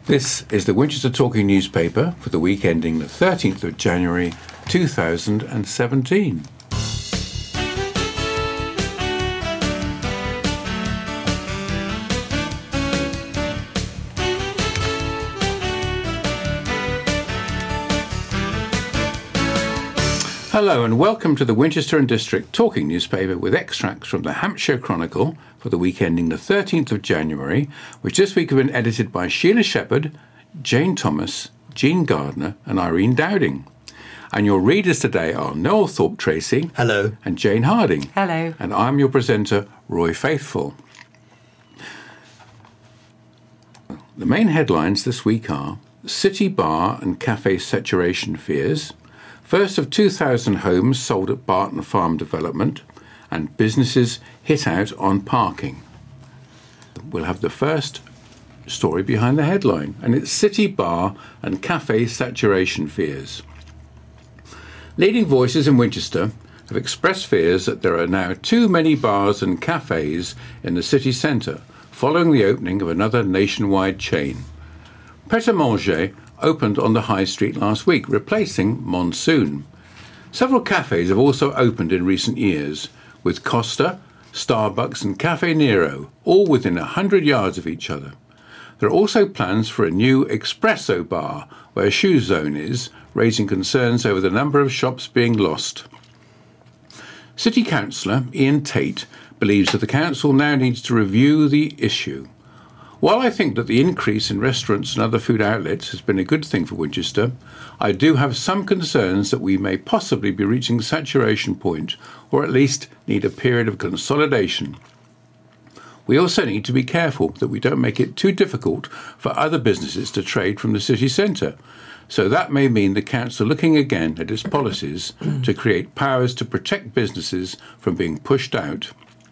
This is the Winchester Talking newspaper for the week ending the 13th of January 2017. Hello and welcome to the Winchester and District Talking newspaper with extracts from the Hampshire Chronicle for the week ending the 13th of January, which this week have been edited by Sheila Shepherd, Jane Thomas, Jean Gardner and Irene Dowding. And your readers today are Noel Thorpe-Tracy. Hello. And Jane Harding. Hello. And I'm your presenter, Roy Faithfull. The main headlines this week are City Bar and Cafe Saturation Fears, first of 2,000 homes sold at Barton Farm Development, and businesses hit out on parking. We'll have the first story behind the headline, and it's City Bar and Cafe Saturation Fears. Leading voices in Winchester have expressed fears that there are now too many bars and cafes in the city centre, following the opening of another nationwide chain. Pret a Manger opened on the High Street last week, replacing Monsoon. Several cafes have also opened in recent years, with Costa, Starbucks and Cafe Nero, all within 100 yards of each other. There are also plans for a new espresso bar where Shoe Zone is, raising concerns over the number of shops being lost. City Councillor Ian Tate believes that the council now needs to review the issue. While I think that the increase in restaurants and other food outlets has been a good thing for Winchester, I do have some concerns that we may possibly be reaching saturation point, or at least need a period of consolidation. We also need to be careful that we don't make it too difficult for other businesses to trade from the city centre. So that may mean the council looking again at its policies to create powers to protect businesses from being pushed out.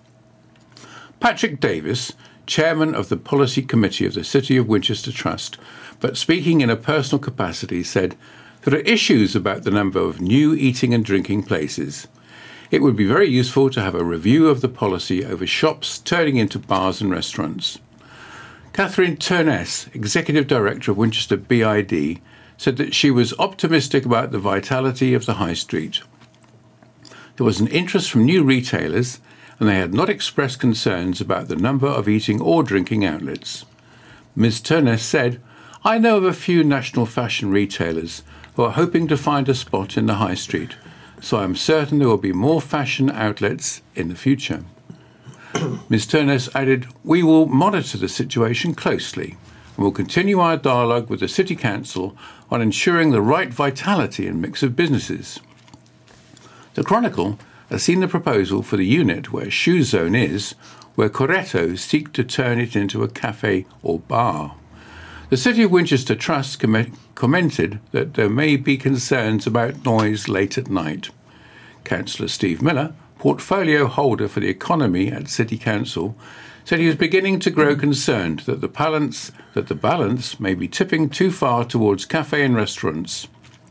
Patrick Davis, Chairman of the Policy Committee of the City of Winchester Trust, but speaking in a personal capacity, said, "There are issues about the number of new eating and drinking places. It would be very useful to have a review of the policy over shops turning into bars and restaurants." Catherine Turness, Executive Director of Winchester BID, said that she was optimistic about the vitality of the High Street. There was an interest from new retailers, and they had not expressed concerns about the number of eating or drinking outlets. Ms. Turness said, "I know of a few national fashion retailers who are hoping to find a spot in the High Street, so I am certain there will be more fashion outlets in the future." Ms. Turness added, "We will monitor the situation closely and will continue our dialogue with the City Council on ensuring the right vitality and mix of businesses." The Chronicle has seen the proposal for the unit where Shoe Zone is, where Coretto seek to turn it into a cafe or bar. The City of Winchester Trust commented that there may be concerns about noise late at night. Councillor Steve Miller, portfolio holder for the economy at City Council, said he was beginning to grow concerned that the balance may be tipping too far towards cafe and restaurants.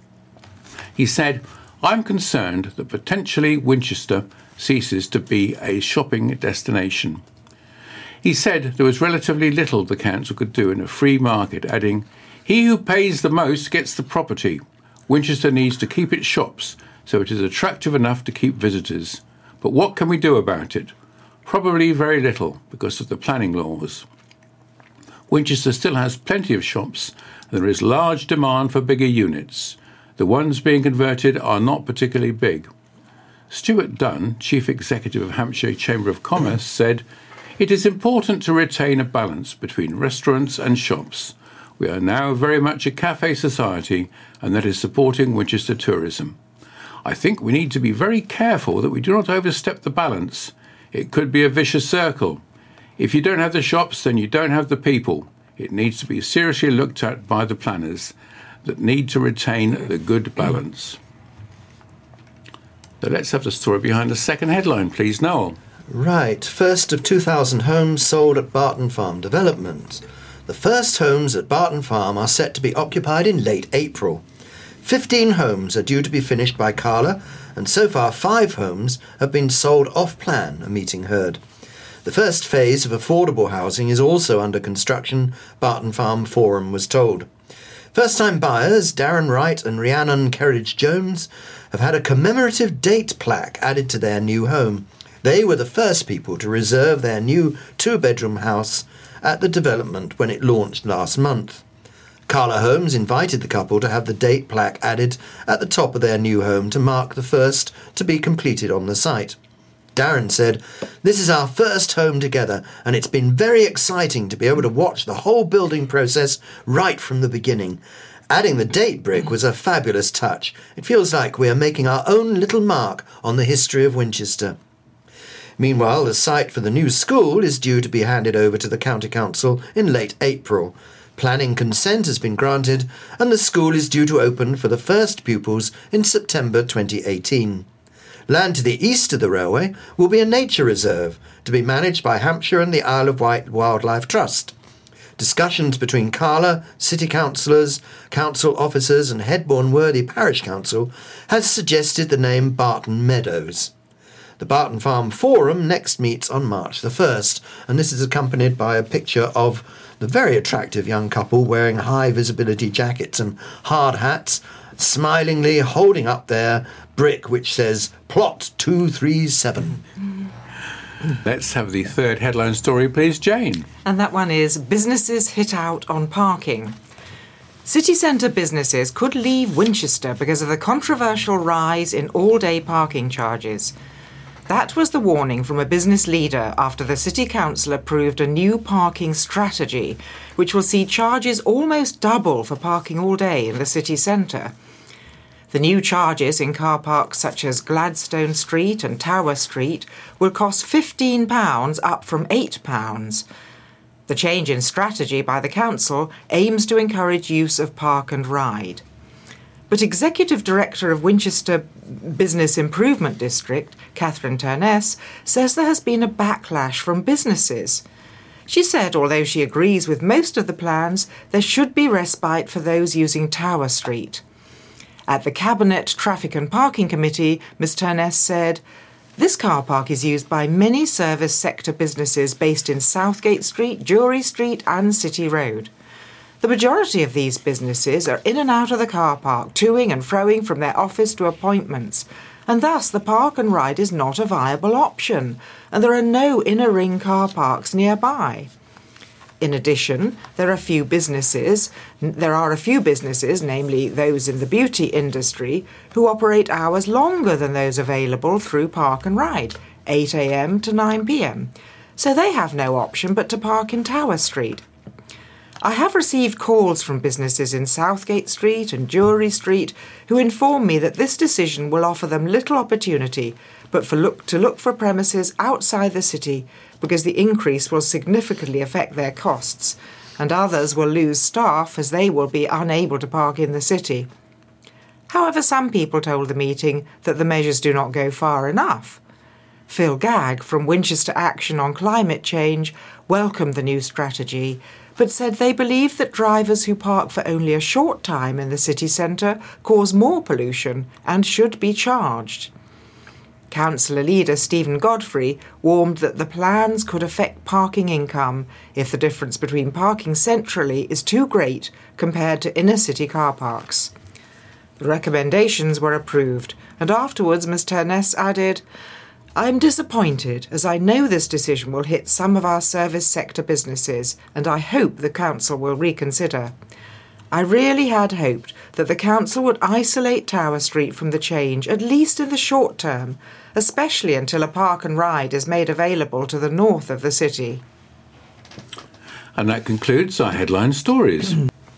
He said, "I'm concerned that potentially Winchester ceases to be a shopping destination." He said there was relatively little the council could do in a free market, adding, "He who pays the most gets the property. Winchester needs to keep its shops so it is attractive enough to keep visitors. But what can we do about it? Probably very little because of the planning laws. Winchester still has plenty of shops and there is large demand for bigger units. The ones being converted are not particularly big." Stuart Dunn, Chief Executive of Hampshire Chamber of Commerce, said, "It is important to retain a balance between restaurants and shops. We are now very much a cafe society, and that is supporting Winchester tourism. I think we need to be very careful that we do not overstep the balance. It could be a vicious circle. If you don't have the shops, then you don't have the people. It needs to be seriously looked at by the planners that need to retain the good balance." So let's have the story behind the second headline, please, Noel. Right, first of 2,000 homes sold at Barton Farm Development. The first homes at Barton Farm are set to be occupied in late April. 15 homes are due to be finished by Carla, and so far 5 homes have been sold off-plan, a meeting heard. The first phase of affordable housing is also under construction, Barton Farm Forum was told. First-time buyers Darren Wright and Rhiannon Kerridge-Jones have had a commemorative date plaque added to their new home. They were the first people to reserve their new two-bedroom house at the development when it launched last month. Carla Holmes invited the couple to have the date plaque added at the top of their new home to mark the first to be completed on the site. Darren said, "This is our first home together, and it's been very exciting to be able to watch the whole building process right from the beginning. Adding the date brick was a fabulous touch. It feels like we are making our own little mark on the history of Winchester." Meanwhile, the site for the new school is due to be handed over to the County Council in late April. Planning consent has been granted, and the school is due to open for the first pupils in September 2018. Land to the east of the railway will be a nature reserve to be managed by Hampshire and the Isle of Wight Wildlife Trust. Discussions between Carla, city councillors, council officers and Headbourne Worthy Parish Council has suggested the name Barton Meadows. The Barton Farm Forum next meets on March the 1st, and this is accompanied by a picture of the very attractive young couple wearing high visibility jackets and hard hats, smilingly holding up their brick which says Plot 237. Let's have the third headline story, please, Jane. And that one is businesses hit out on parking. City centre businesses could leave Winchester because of the controversial rise in all-day parking charges. That was the warning from a business leader after the City Council approved a new parking strategy, which will see charges almost double for parking all day in the city centre. The new charges in car parks such as Gladstone Street and Tower Street will cost £15 up from £8. The change in strategy by the council aims to encourage use of park and ride. But Executive Director of Winchester Business Improvement District, Catherine Turness, says there has been a backlash from businesses. She said although she agrees with most of the plans, there should be respite for those using Tower Street. At the Cabinet Traffic and Parking Committee, Ms Turness said, "This car park is used by many service sector businesses based in Southgate Street, Jewry Street and City Road. The majority of these businesses are in and out of the car park, toing and froing from their office to appointments, and thus the park and ride is not a viable option, and there are no inner ring car parks nearby. In addition, there are a few businesses, namely those in the beauty industry, who operate hours longer than those available through Park and Ride, 8 a.m. to 9 p.m, so they have no option but to park in Tower Street. I have received calls from businesses in Southgate Street and Jewry Street who inform me that this decision will offer them little opportunity but to look for premises outside the city because the increase will significantly affect their costs, and others will lose staff as they will be unable to park in the city. However, some people told the meeting that the measures do not go far enough. Phil Gagg from Winchester Action on Climate Change welcomed the new strategy, but said they believe that drivers who park for only a short time in the city centre cause more pollution and should be charged. Councillor leader Stephen Godfrey warned that the plans could affect parking income if the difference between parking centrally is too great compared to inner-city car parks. The recommendations were approved, and afterwards Ms Turness added, "I am disappointed as I know this decision will hit some of our service sector businesses, and I hope the council will reconsider. I really had hoped that the council would isolate Tower Street from the change, at least in the short term, especially until a park and ride is made available to the north of the city." And that concludes our headline stories.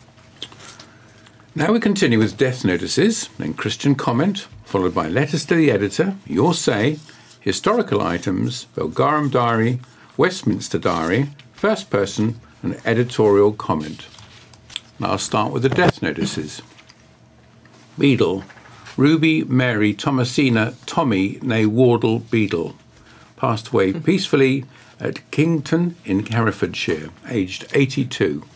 Now we continue with death notices, then Christian comment, followed by letters to the editor, your say, historical items, Belgarum Diary, Westminster Diary, first person, and editorial comment. Now I'll start with the death notices. Beadle, Ruby Mary Thomasina Tommy née Wardle Beadle, passed away peacefully at Kington in Herefordshire, aged 82.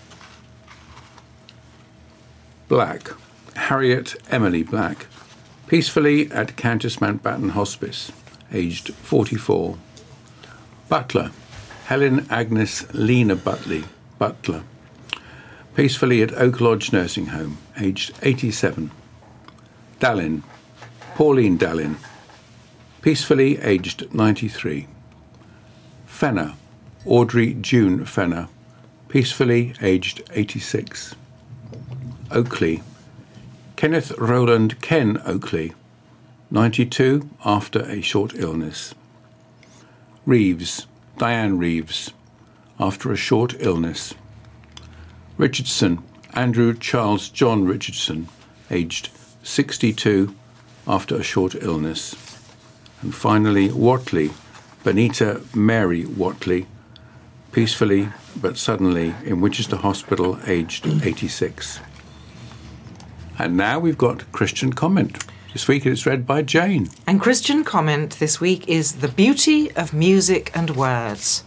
Black, Harriet Emily Black, peacefully at Countess Mountbatten Hospice, aged 44. Butler, Helen Agnes Lena Butler, peacefully at Oak Lodge Nursing Home, aged 87. Dallin, Pauline Dallin, peacefully aged 93. Fenner, Audrey June Fenner, peacefully aged 86. Oakley, Kenneth Roland Ken Oakley, 92, after a short illness. Reeves, Diane Reeves, after a short illness. Richardson, Andrew Charles John Richardson, aged 62, after a short illness. And finally, Watley, Benita Mary Watley, peacefully but suddenly in Winchester Hospital, aged 86. And now we've got Christian Comment. This week it's read by Jane. And Christian Comment this week is The Beauty of Music and Words.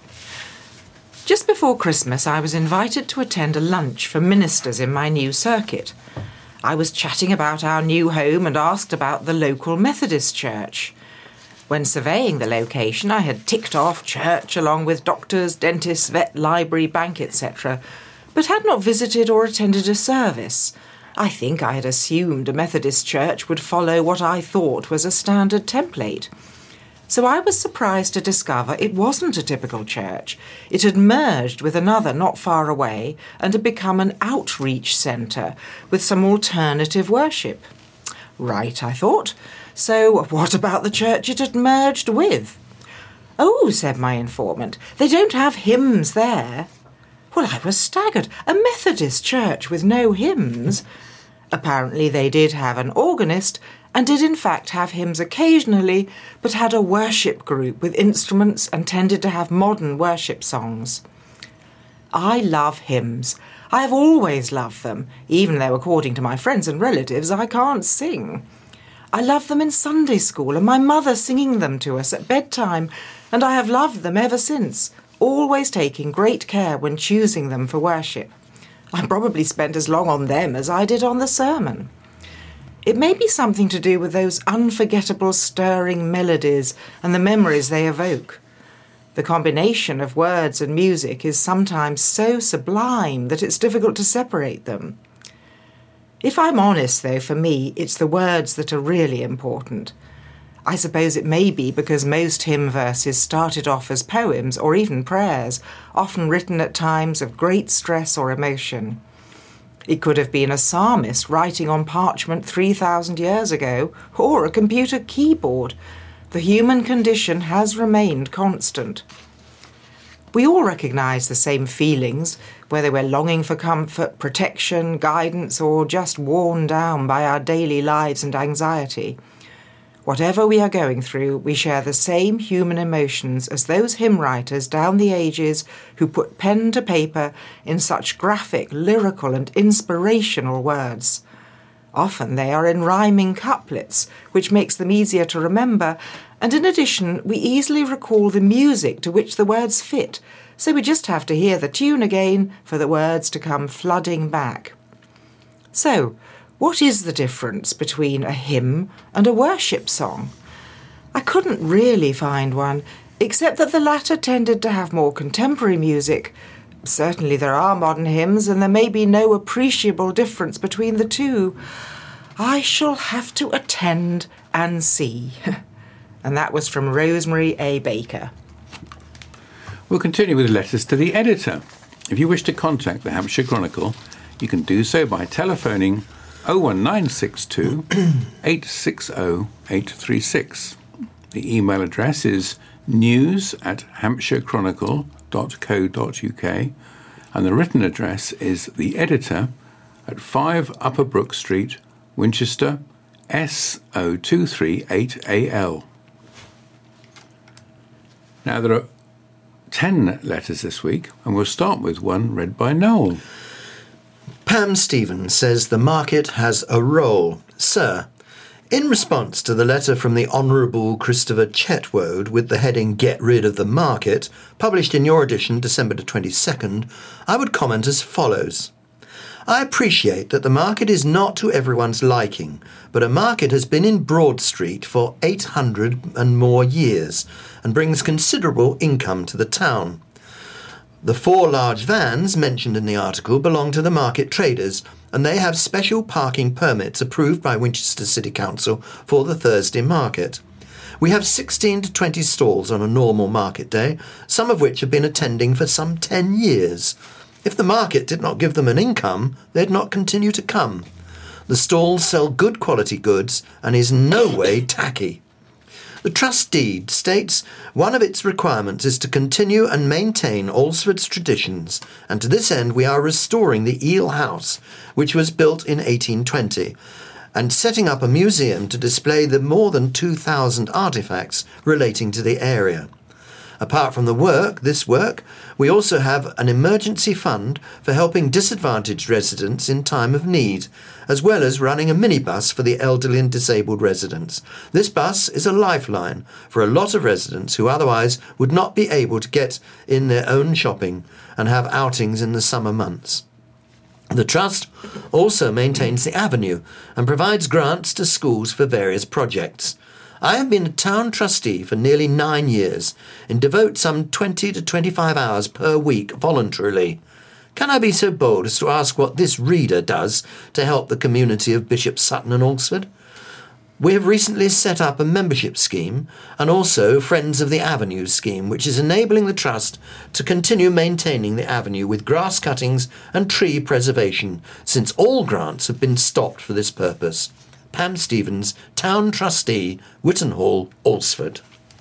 Just before Christmas, I was invited to attend a lunch for ministers in my new circuit. I was chatting about our new home and asked about the local Methodist church. When surveying the location, I had ticked off church along with doctors, dentists, vet, library, bank, etc., but had not visited or attended a service. I think I had assumed a Methodist church would follow what I thought was a standard template. So I was surprised to discover it wasn't a typical church. It had merged with another not far away and had become an outreach centre with some alternative worship. Right, I thought. So what about the church it had merged with? Oh, said my informant, they don't have hymns there. Well, I was staggered. A Methodist church with no hymns. Apparently they did have an organist and did in fact have hymns occasionally, but had a worship group with instruments and tended to have modern worship songs. I love hymns. I have always loved them, even though, according to my friends and relatives, I can't sing. I love them in Sunday school and my mother singing them to us at bedtime, and I have loved them ever since, always taking great care when choosing them for worship. I probably spent as long on them as I did on the sermon. It may be something to do with those unforgettable stirring melodies and the memories they evoke. The combination of words and music is sometimes so sublime that it's difficult to separate them. If I'm honest, though, for me, it's the words that are really important. I suppose it may be because most hymn verses started off as poems or even prayers, often written at times of great stress or emotion. It could have been a psalmist writing on parchment 3,000 years ago, or a computer keyboard. The human condition has remained constant. We all recognise the same feelings, whether we're longing for comfort, protection, guidance, or just worn down by our daily lives and anxiety. Whatever we are going through, we share the same human emotions as those hymn writers down the ages who put pen to paper in such graphic, lyrical, and inspirational words. Often they are in rhyming couplets, which makes them easier to remember, and in addition, we easily recall the music to which the words fit, so we just have to hear the tune again for the words to come flooding back. So, what is the difference between a hymn and a worship song? I couldn't really find one, except that the latter tended to have more contemporary music. Certainly there are modern hymns, and there may be no appreciable difference between the two. I shall have to attend and see. And that was from Rosemary A. Baker. We'll continue with letters to the editor. If you wish to contact the Hampshire Chronicle, you can do so by telephoning 01962 860 836. The email address is news@hampshirechronicle.co.uk, and the written address is the editor at 5 Upper Brook Street, Winchester, S0238AL. Now there are 10 letters this week, and we'll start with one read by Noel. Pam Stevens says the market has a role. Sir, in response to the letter from the Honourable Christopher Chetwode with the heading Get Rid of the Market, published in your edition December 22nd, I would comment as follows. I appreciate that the market is not to everyone's liking, but a market has been in Broad Street for 800 and more years and brings considerable income to the town. The 4 large vans mentioned in the article belong to the market traders, and they have special parking permits approved by Winchester City Council for the Thursday market. We have 16 to 20 stalls on a normal market day, some of which have been attending for some 10 years. If the market did not give them an income, they'd not continue to come. The stalls sell good quality goods and is no way tacky. The trust deed states one of its requirements is to continue and maintain Alresford's traditions, and to this end we are restoring the Eel House, which was built in 1820, and setting up a museum to display the more than 2,000 artefacts relating to the area. Apart from this work, we also have an emergency fund for helping disadvantaged residents in time of need, as well as running a minibus for the elderly and disabled residents. This bus is a lifeline for a lot of residents who otherwise would not be able to get in their own shopping and have outings in the summer months. The Trust also maintains the avenue and provides grants to schools for various projects. I have been a town trustee for nearly 9 years and devote some 20 to 25 hours per week voluntarily. Can I be so bold as to ask what this reader does to help the community of Bishop Sutton and Alresford? We have recently set up a membership scheme and also Friends of the Avenue scheme, which is enabling the Trust to continue maintaining the avenue with grass cuttings and tree preservation, since all grants have been stopped for this purpose. Pam Stevens, Town Trustee, Witton Hall, Alresford.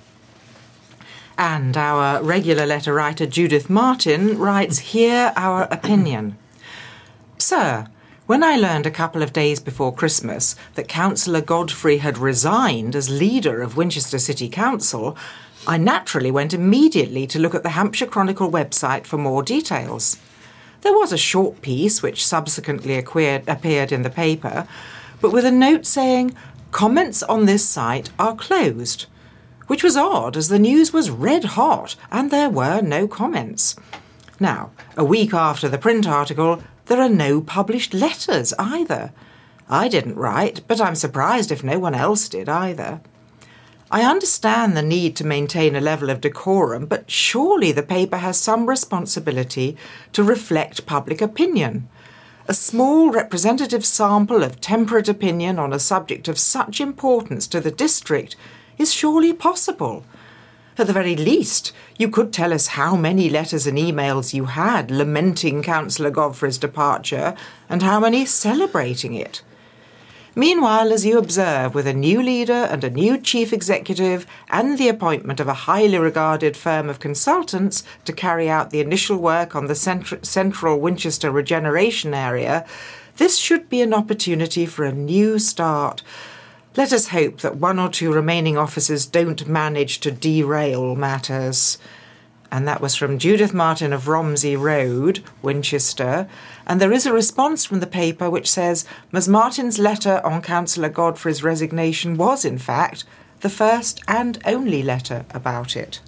And our regular letter writer Judith Martin writes, "Hear our opinion. Sir, when I learned a couple of days before Christmas that Councillor Godfrey had resigned as leader of Winchester City Council, I naturally went immediately to look at the Hampshire Chronicle website for more details. There was a short piece which subsequently appeared in the paper, but with a note saying, 'Comments on this site are closed,' which was odd as the news was red hot and there were no comments. Now, a week after the print article, there are no published letters either. I didn't write, but I'm surprised if no one else did either. I understand the need to maintain a level of decorum, but surely the paper has some responsibility to reflect public opinion. A small representative sample of temperate opinion on a subject of such importance to the district is surely possible. At the very least, you could tell us how many letters and emails you had lamenting Councillor Godfrey's departure and how many celebrating it. Meanwhile, as you observe, with a new leader and a new chief executive and the appointment of a highly regarded firm of consultants to carry out the initial work on the central Winchester regeneration area, this should be an opportunity for a new start. Let us hope that 1 or 2 remaining officers don't manage to derail matters." And that was from Judith Martin of Romsey Road, Winchester. And there is a response from the paper which says Ms Martin's letter on Councillor Godfrey's resignation was, in fact, the first and only letter about it.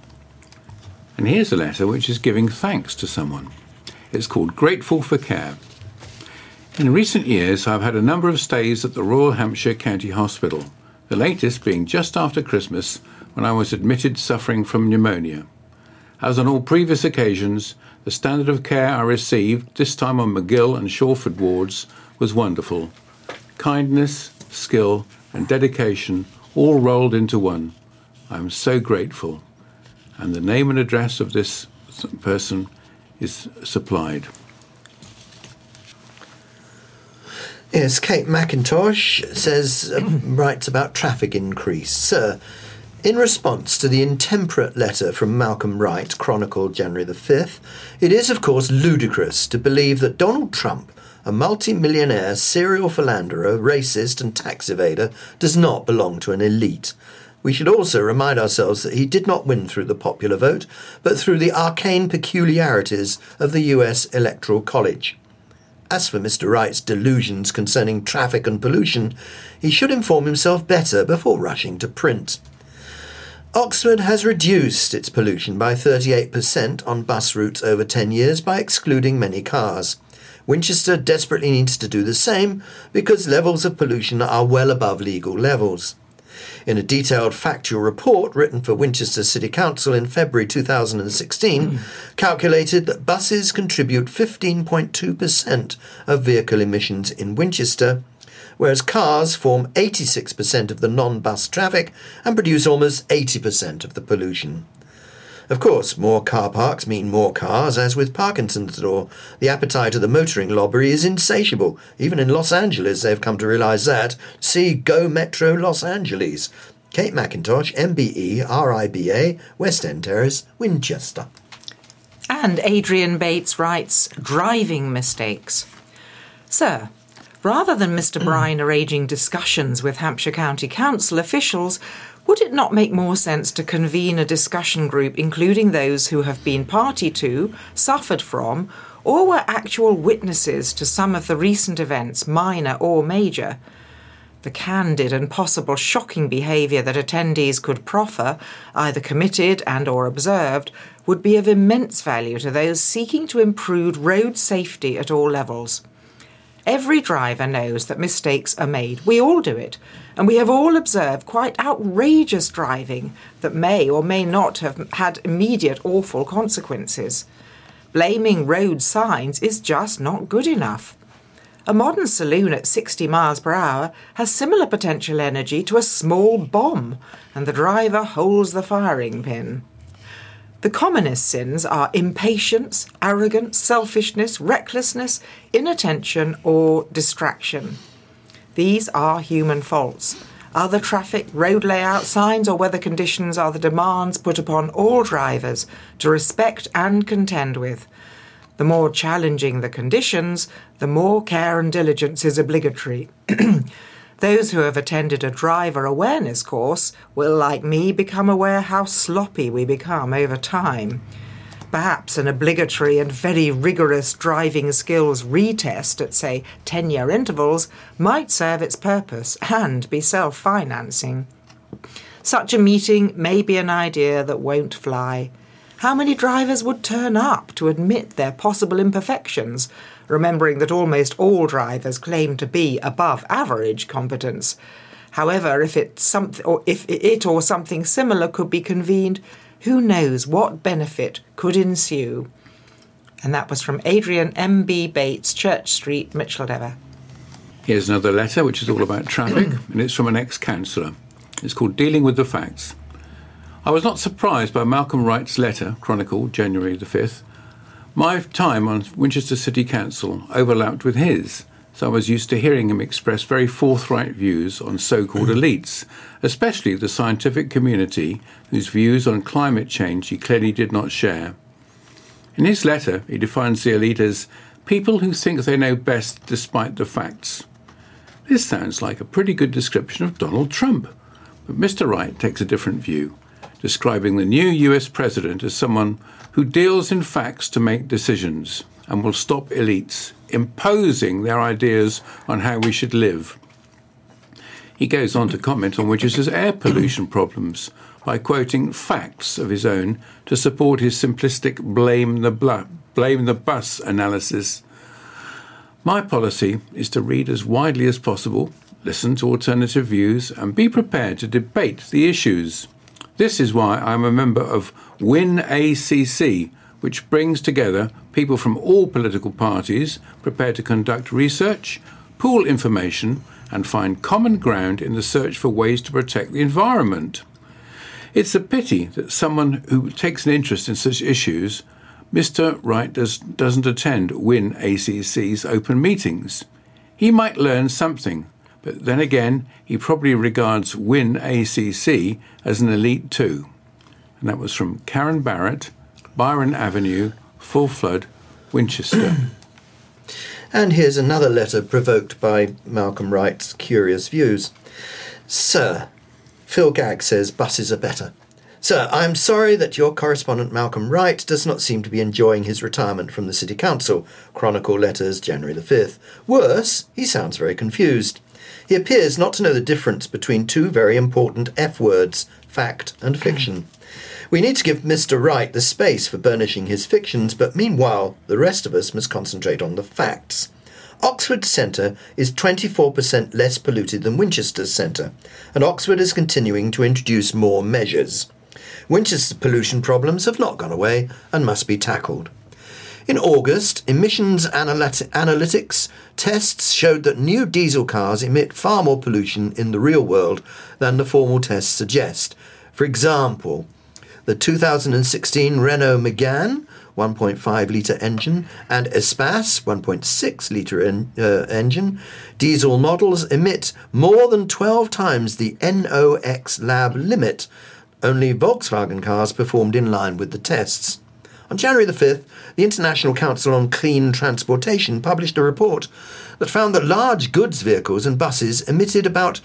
And here's a letter which is giving thanks to someone. It's called Grateful for Care. In recent years, I've had a number of stays at the Royal Hampshire County Hospital, the latest being just after Christmas when I was admitted suffering from pneumonia. As on all previous occasions, the standard of care I received, this time on McGill and Shawford wards, was wonderful. Kindness, skill and dedication all rolled into one. I am so grateful. And the name and address of this person is supplied. Yes, Kate McIntosh writes about traffic increase. Sir, in response to the intemperate letter from Malcolm Wright, chronicled January the 5th, it is, of course, ludicrous to believe that Donald Trump, a multi-millionaire serial philanderer, racist and tax evader, does not belong to an elite. We should also remind ourselves that he did not win through the popular vote, but through the arcane peculiarities of the US Electoral College. As for Mr. Wright's delusions concerning traffic and pollution, he should inform himself better before rushing to print. Oxford has reduced its pollution by 38% on bus routes over 10 years by excluding many cars. Winchester desperately needs to do the same because levels of pollution are well above legal levels. In a detailed factual report written for Winchester City Council in February 2016, calculated that buses contribute 15.2% of vehicle emissions in Winchester, whereas cars form 86% of the non-bus traffic and produce almost 80% of the pollution. Of course, more car parks mean more cars, as with Parkinson's law. The appetite of the motoring lobby is insatiable. Even in Los Angeles, they've come to realise that. See Go Metro Los Angeles. Kate McIntosh, MBE, RIBA, West End Terrace, Winchester. And Adrian Bates writes, driving mistakes. Sir, rather than Mr. Brine arranging discussions with Hampshire County Council officials, would it not make more sense to convene a discussion group including those who have been party to, suffered from, or were actual witnesses to some of the recent events, minor or major? The candid and possible shocking behaviour that attendees could proffer, either committed and or observed, would be of immense value to those seeking to improve road safety at all levels. Every driver knows that mistakes are made. We all do it. And we have all observed quite outrageous driving that may or may not have had immediate awful consequences. Blaming road signs is just not good enough. A modern saloon at 60 miles per hour has similar potential energy to a small bomb, and the driver holds the firing pin. The commonest sins are impatience, arrogance, selfishness, recklessness, inattention, or distraction. These are human faults. Other traffic, road layout, signs, or weather conditions are the demands put upon all drivers to respect and contend with. The more challenging the conditions, the more care and diligence is obligatory. Those who have attended a driver awareness course will, like me, become aware how sloppy we become over time. Perhaps an obligatory and very rigorous driving skills retest at, say, 10-year intervals might serve its purpose and be self-financing. Such a meeting may be an idea that won't fly. How many drivers would turn up to admit their possible imperfections, remembering that almost all drivers claim to be above average competence? However, if it or something similar could be convened, who knows what benefit could ensue? And that was from Adrian M.B. Bates, Church Street, Micheldever. Here's another letter which is all about traffic, and it's from an ex-councillor. It's called Dealing with the Facts. I was not surprised by Malcolm Wright's letter, chronicled January the 5th. My time on Winchester City Council overlapped with his, so I was used to hearing him express very forthright views on so-called elites, especially the scientific community whose views on climate change he clearly did not share. In his letter, he defines the elite as people who think they know best despite the facts. This sounds like a pretty good description of Donald Trump, but Mr. Wright takes a different view, describing the new US president as someone who deals in facts to make decisions and will stop elites imposing their ideas on how we should live. He goes on to comment on Winchester's air pollution problems by quoting facts of his own to support his simplistic blame the bus analysis. My policy is to read as widely as possible, listen to alternative views, and be prepared to debate the issues. This is why I'm a member of WIN-ACC, which brings together people from all political parties prepared to conduct research, pool information, and find common ground in the search for ways to protect the environment. It's a pity that someone who takes an interest in such issues, Mr. Wright, doesn't attend WIN-ACC's open meetings. He might learn something, but then again, he probably regards WIN-ACC as an elite too. And that was from Karen Barrett, Byron Avenue, Full Flood, Winchester. And here's another letter provoked by Malcolm Wright's curious views. Sir, Phil Gagg says buses are better. Sir, I am sorry that your correspondent Malcolm Wright does not seem to be enjoying his retirement from the City Council. Chronicle Letters, January the 5th. Worse, he sounds very confused. He appears not to know the difference between two very important F words, fact and fiction. We need to give Mr. Wright the space for burnishing his fictions, but meanwhile, the rest of us must concentrate on the facts. Oxford Centre is 24% less polluted than Winchester Centre, and Oxford is continuing to introduce more measures. Winchester's pollution problems have not gone away and must be tackled. In August, emissions analytics tests showed that new diesel cars emit far more pollution in the real world than the formal tests suggest. For example, the 2016 Renault Megane 1.5-litre engine and Espace 1.6-litre engine diesel models emit more than 12 times the NOx lab limit. Only Volkswagen cars performed in line with the tests. On January the 5th, the International Council on Clean Transportation published a report that found that large goods vehicles and buses emitted about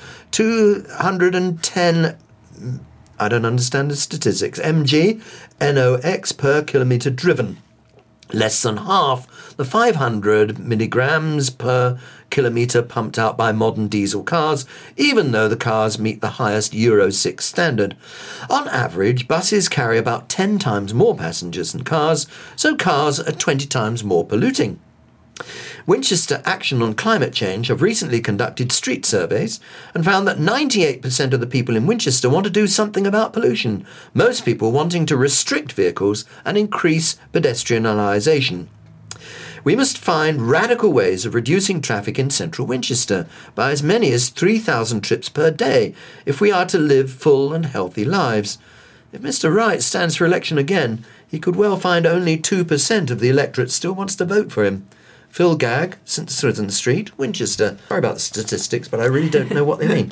210, I don't understand the statistics, mg NOx per kilometre driven, less than half the 500 milligrams per kilometre pumped out by modern diesel cars, even though the cars meet the highest Euro 6 standard. On average, buses carry about 10 times more passengers than cars, so cars are 20 times more polluting. Winchester Action on Climate Change have recently conducted street surveys and found that 98% of the people in Winchester want to do something about pollution, most people wanting to restrict vehicles and increase pedestrianisation. We must find radical ways of reducing traffic in central Winchester by as many as 3,000 trips per day if we are to live full and healthy lives. If Mr. Wright stands for election again, he could well find only 2% of the electorate still wants to vote for him. Phil Gagg, St Swithin Street, Winchester. Sorry about the statistics, but I really don't know what they mean.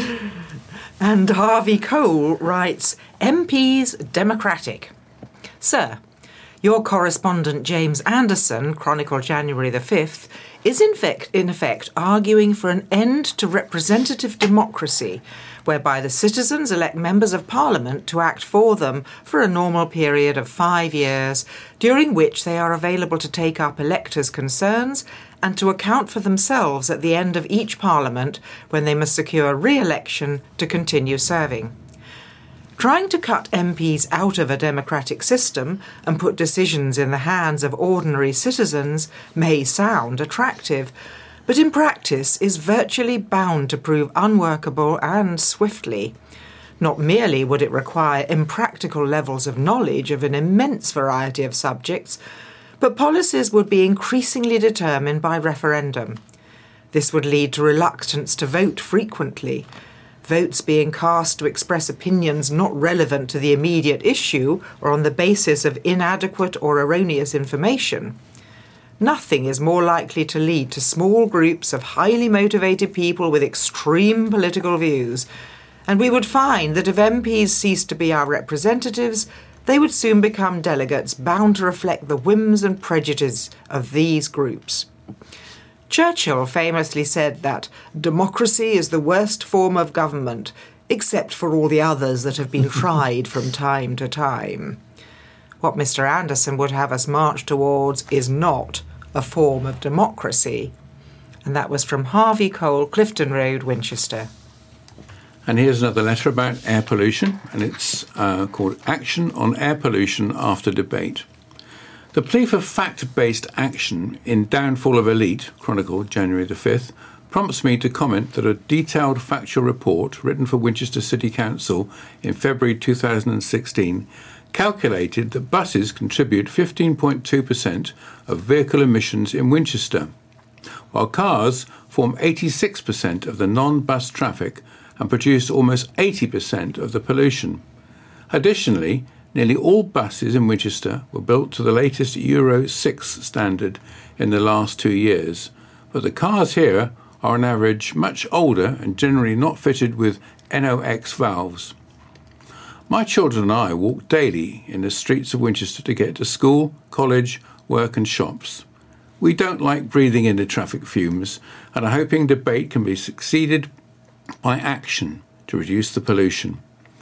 And Harvey Cole writes, MPs Democratic. Sir, your correspondent James Anderson, Chronicle January the 5th, is in effect arguing for an end to representative democracy, whereby the citizens elect members of Parliament to act for them for a normal period of 5 years, during which they are available to take up electors' concerns and to account for themselves at the end of each Parliament when they must secure re-election to continue serving. Trying to cut MPs out of a democratic system and put decisions in the hands of ordinary citizens may sound attractive, but in practice is virtually bound to prove unworkable and swiftly. Not merely would it require impractical levels of knowledge of an immense variety of subjects, but policies would be increasingly determined by referendum. This would lead to reluctance to vote frequently, votes being cast to express opinions not relevant to the immediate issue or on the basis of inadequate or erroneous information. Nothing is more likely to lead to small groups of highly motivated people with extreme political views, and we would find that if MPs ceased to be our representatives, they would soon become delegates bound to reflect the whims and prejudices of these groups. Churchill famously said that democracy is the worst form of government, except for all the others that have been tried from time to time. What Mr. Anderson would have us march towards is not a form of democracy. And that was from Harvey Cole, Clifton Road, Winchester. And here's another letter about air pollution, and it's called Action on Air Pollution After Debate. The plea for fact-based action in Downfall of Elite, Chronicle, January the 5th, prompts me to comment that a detailed factual report written for Winchester City Council in February 2016 calculated that buses contribute 15.2% of vehicle emissions in Winchester, while cars form 86% of the non-bus traffic and produce almost 80% of the pollution. Additionally, nearly all buses in Winchester were built to the latest Euro 6 standard in the last 2 years, but the cars here are on average much older and generally not fitted with NOx valves. My children and I walk daily in the streets of Winchester to get to school, college, work and shops. We don't like breathing in the traffic fumes and are hoping debate can be succeeded by action to reduce the pollution.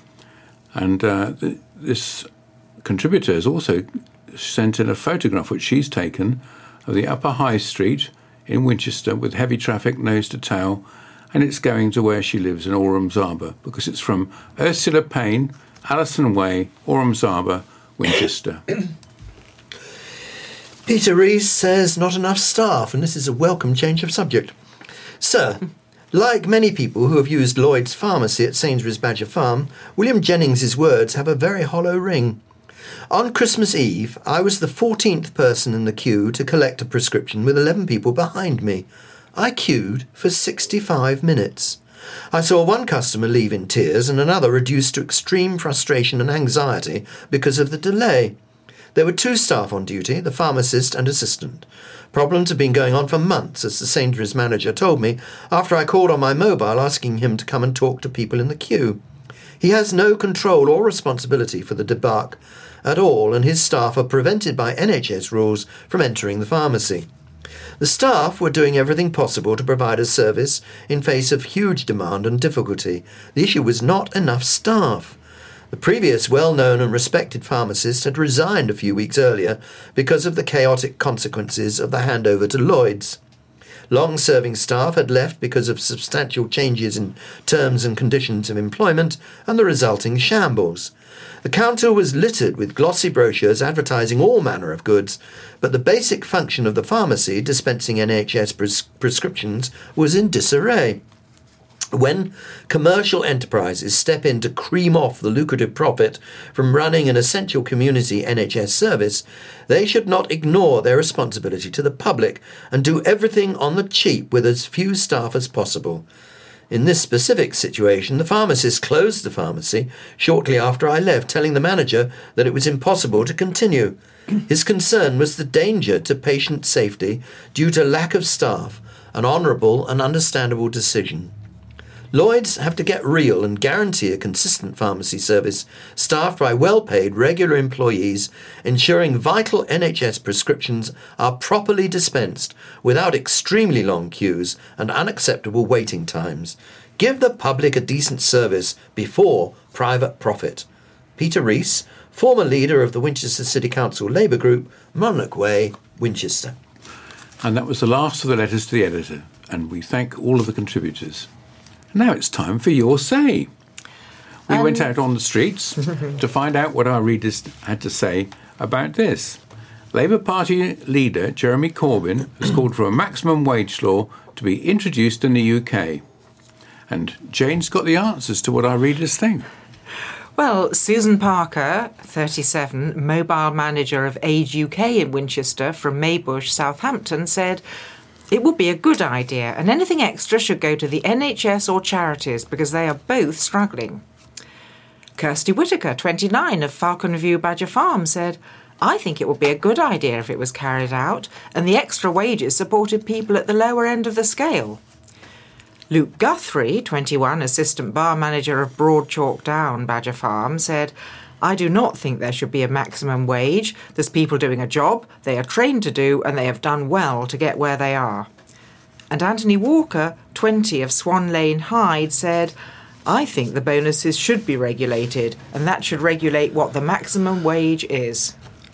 And this contributor has also sent in a photograph which she's taken of the Upper High Street in Winchester with heavy traffic nose to tail, and it's going to where she lives in Orams Arbor because it's from Ursula Payne, Allison Way, Orams Arbor, Winchester. Peter Rees says not enough staff, and this is a welcome change of subject. Sir, like many people who have used Lloyd's pharmacy at Sainsbury's Badger Farm, William Jennings's words have a very hollow ring. On Christmas Eve, I was the 14th person in the queue to collect a prescription with 11 people behind me. I queued for 65 minutes. I saw one customer leave in tears and another reduced to extreme frustration and anxiety because of the delay. There were 2 staff on duty, the pharmacist and assistant. Problems had been going on for months, as the Sainsbury's manager told me, after I called on my mobile asking him to come and talk to people in the queue. He has no control or responsibility for the debacle at all, and his staff are prevented by NHS rules from entering the pharmacy. The staff were doing everything possible to provide a service in face of huge demand and difficulty. The issue was not enough staff. The previous well-known and respected pharmacist had resigned a few weeks earlier because of the chaotic consequences of the handover to Lloyd's. Long-serving staff had left because of substantial changes in terms and conditions of employment and the resulting shambles. The counter was littered with glossy brochures advertising all manner of goods, but the basic function of the pharmacy, dispensing NHS prescriptions, was in disarray. When commercial enterprises step in to cream off the lucrative profit from running an essential community NHS service, they should not ignore their responsibility to the public and do everything on the cheap with as few staff as possible. In this specific situation, the pharmacist closed the pharmacy shortly after I left, telling the manager that it was impossible to continue. His concern was the danger to patient safety due to lack of staff, an honourable and understandable decision. Lloyd's have to get real and guarantee a consistent pharmacy service staffed by well-paid regular employees, ensuring vital NHS prescriptions are properly dispensed without extremely long queues and unacceptable waiting times. Give the public a decent service before private profit. Peter Rees, former leader of the Winchester City Council Labour Group, Monarch Way, Winchester. And that was the last of the letters to the editor, and we thank all of the contributors. Now it's time for your say. We went out on the streets to find out what our readers had to say about this. Labour Party leader Jeremy Corbyn has called for a maximum wage law to be introduced in the UK. And Jane's got the answers to what our readers think. Well, Susan Parker, 37, mobile manager of Age UK in Winchester from Maybush, Southampton, said, "It would be a good idea, and anything extra should go to the NHS or charities because they are both struggling." Kirsty Whitaker, 29, of Falcon View Badger Farm, said, "I think it would be a good idea if it was carried out, and the extra wages supported people at the lower end of the scale." Luke Guthrie, 21, assistant bar manager of Broad Chalk Down Badger Farm, said, "I do not think there should be a maximum wage. There's people doing a job they are trained to do, and they have done well to get where they are." And Anthony Walker, 20, of Swan Lane Hyde, said, "I think the bonuses should be regulated, and that should regulate what the maximum wage is."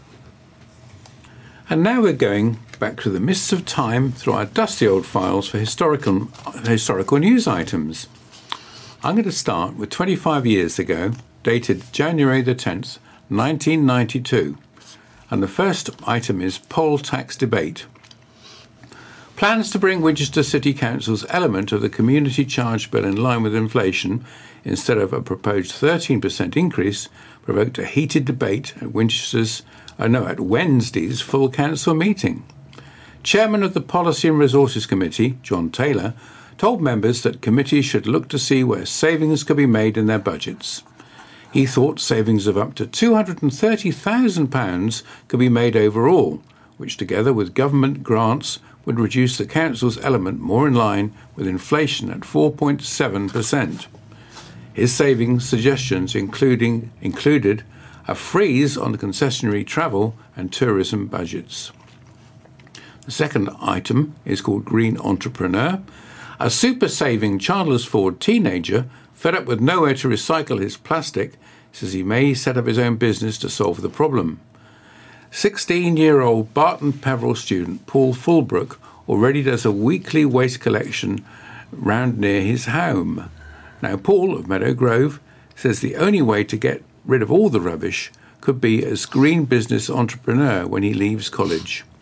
And now we're going back to the mists of time through our dusty old files for historical news items. I'm going to start with 25 years ago, dated January the 10th, 1992. And the first item is poll tax debate. Plans to bring Winchester City Council's element of the community charge bill in line with inflation instead of a proposed 13% increase provoked a heated debate at Wednesday's full council meeting. Chairman of the Policy and Resources Committee, John Taylor, told members that committees should look to see where savings could be made in their budgets. He thought savings of up to £230,000 could be made overall, which together with government grants would reduce the council's element more in line with inflation at 4.7%. His savings suggestions included a freeze on the concessionary travel and tourism budgets. The second item is called Green Entrepreneur. A super-saving childless Ford teenager, fed up with nowhere to recycle his plastic, says he may set up his own business to solve the problem. 16-year-old Barton Peveril student Paul Fulbrook already does a weekly waste collection round near his home. Now, Paul of Meadow Grove says the only way to get rid of all the rubbish could be as green business entrepreneur when he leaves college.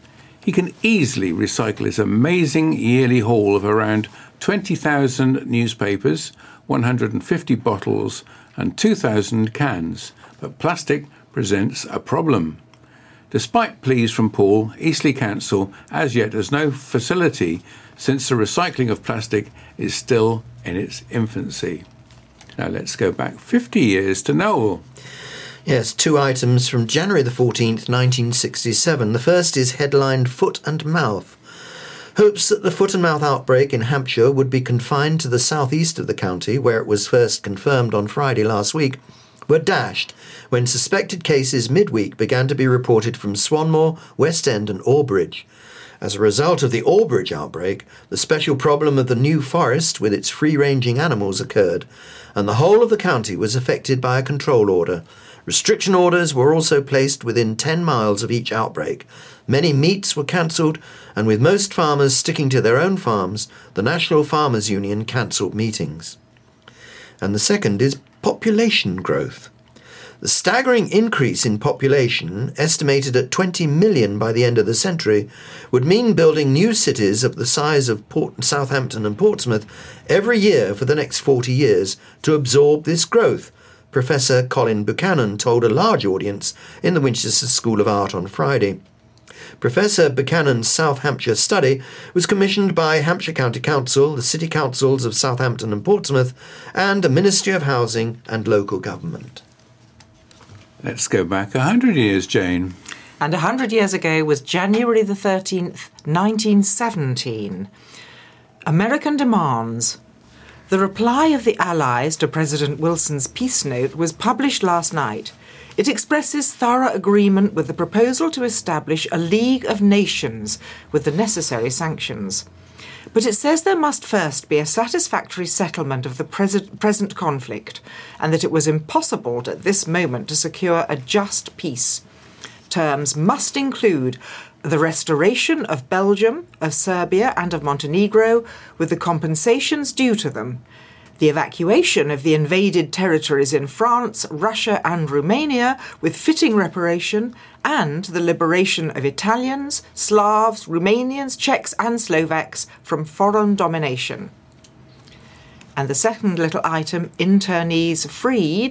he can easily recycle his amazing yearly haul of around 20,000 newspapers, 150 bottles and 2,000 cans, but plastic presents a problem. Despite pleas from Paul, Eastleigh Council as yet has no facility since the recycling of plastic is still in its infancy. Now let's go back 50 years to Noel. Yes, two items from January the 14th, 1967. The first is headlined Foot and Mouth. Hopes that the foot and mouth outbreak in Hampshire would be confined to the southeast of the county, where it was first confirmed on Friday last week, were dashed when suspected cases midweek began to be reported from Swanmore, West End and Albridge. As a result of the Albridge outbreak, the special problem of the New Forest with its free-ranging animals occurred, and the whole of the county was affected by a control order. Restriction orders were also placed within 10 miles of each outbreak. Many meets were cancelled, and with most farmers sticking to their own farms, the National Farmers Union cancelled meetings. And the second is population growth. The staggering increase in population, estimated at 20 million by the end of the century, would mean building new cities of the size of Southampton and Portsmouth every year for the next 40 years to absorb this growth, Professor Colin Buchanan told a large audience in the Winchester School of Art on Friday. Professor Buchanan's South Hampshire study was commissioned by Hampshire County Council, the City Councils of Southampton and Portsmouth, and the Ministry of Housing and Local Government. Let's go back 100 years, Jane. And 100 years ago was January the 13th, 1917. American demands. The reply of the Allies to President Wilson's peace note was published last night. It expresses thorough agreement with the proposal to establish a League of Nations with the necessary sanctions. But it says there must first be a satisfactory settlement of the present conflict, and that it was impossible at this moment to secure a just peace. Terms must include the restoration of Belgium, of Serbia and of Montenegro, with the compensations due to them, the evacuation of the invaded territories in France, Russia and Romania with fitting reparation, and the liberation of Italians, Slavs, Romanians, Czechs and Slovaks from foreign domination. And the second little item, internees freed.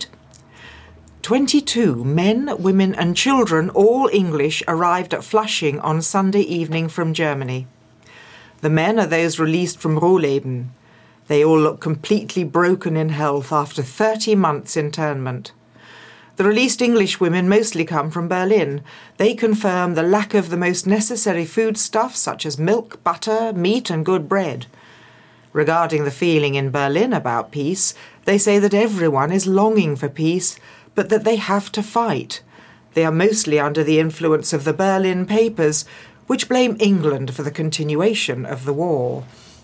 22 men, women and children, all English, arrived at Flushing on Sunday evening from Germany. The men are those released from Rohleben. They all look completely broken in health after 30 months' internment. The released English women mostly come from Berlin. They confirm the lack of the most necessary foodstuffs such as milk, butter, meat and good bread. Regarding the feeling in Berlin about peace, they say that everyone is longing for peace, but that they have to fight. They are mostly under the influence of the Berlin papers, which blame England for the continuation of the war.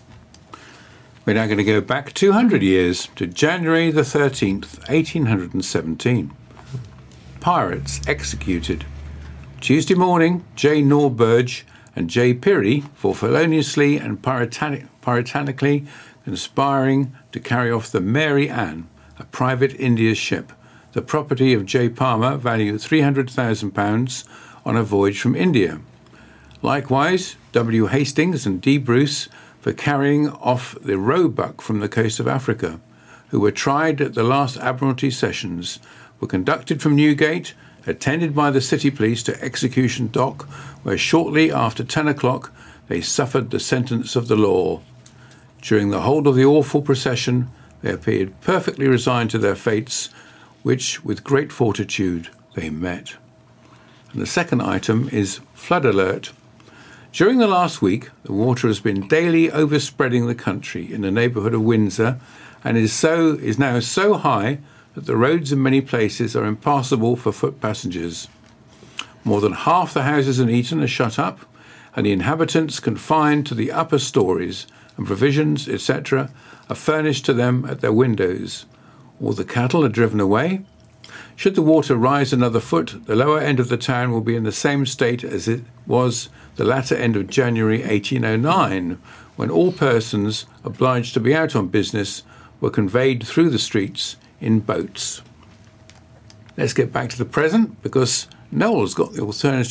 We're now going to go back 200 years to January the 13th, 1817. Pirates executed. Tuesday morning, J. Norburge and J. Pirrie for feloniously and pyritanically conspiring to carry off the Mary Ann, a private India ship, the property of J. Palmer, value £300,000, on a voyage from India. Likewise, W. Hastings and D. Bruce for carrying off the Roebuck from the coast of Africa, who were tried at the last Admiralty sessions, were conducted from Newgate, attended by the City Police to Execution Dock, where shortly after 10 o'clock they suffered the sentence of the law. During the whole of the awful procession, they appeared perfectly resigned to their fates, which, with great fortitude, they met. And the second item is flood alert. During the last week, the water has been daily overspreading the country in the neighbourhood of Windsor, and is now so high that the roads in many places are impassable for foot passengers. More than half the houses in Eton are shut up, and the inhabitants confined to the upper stories, and provisions, etc., are furnished to them at their windows. All the cattle are driven away. Should the water rise another foot, the lower end of the town will be in the same state as it was the latter end of January 1809, when all persons obliged to be out on business were conveyed through the streets in boats. Let's get back to the present, because Noel's got the alternative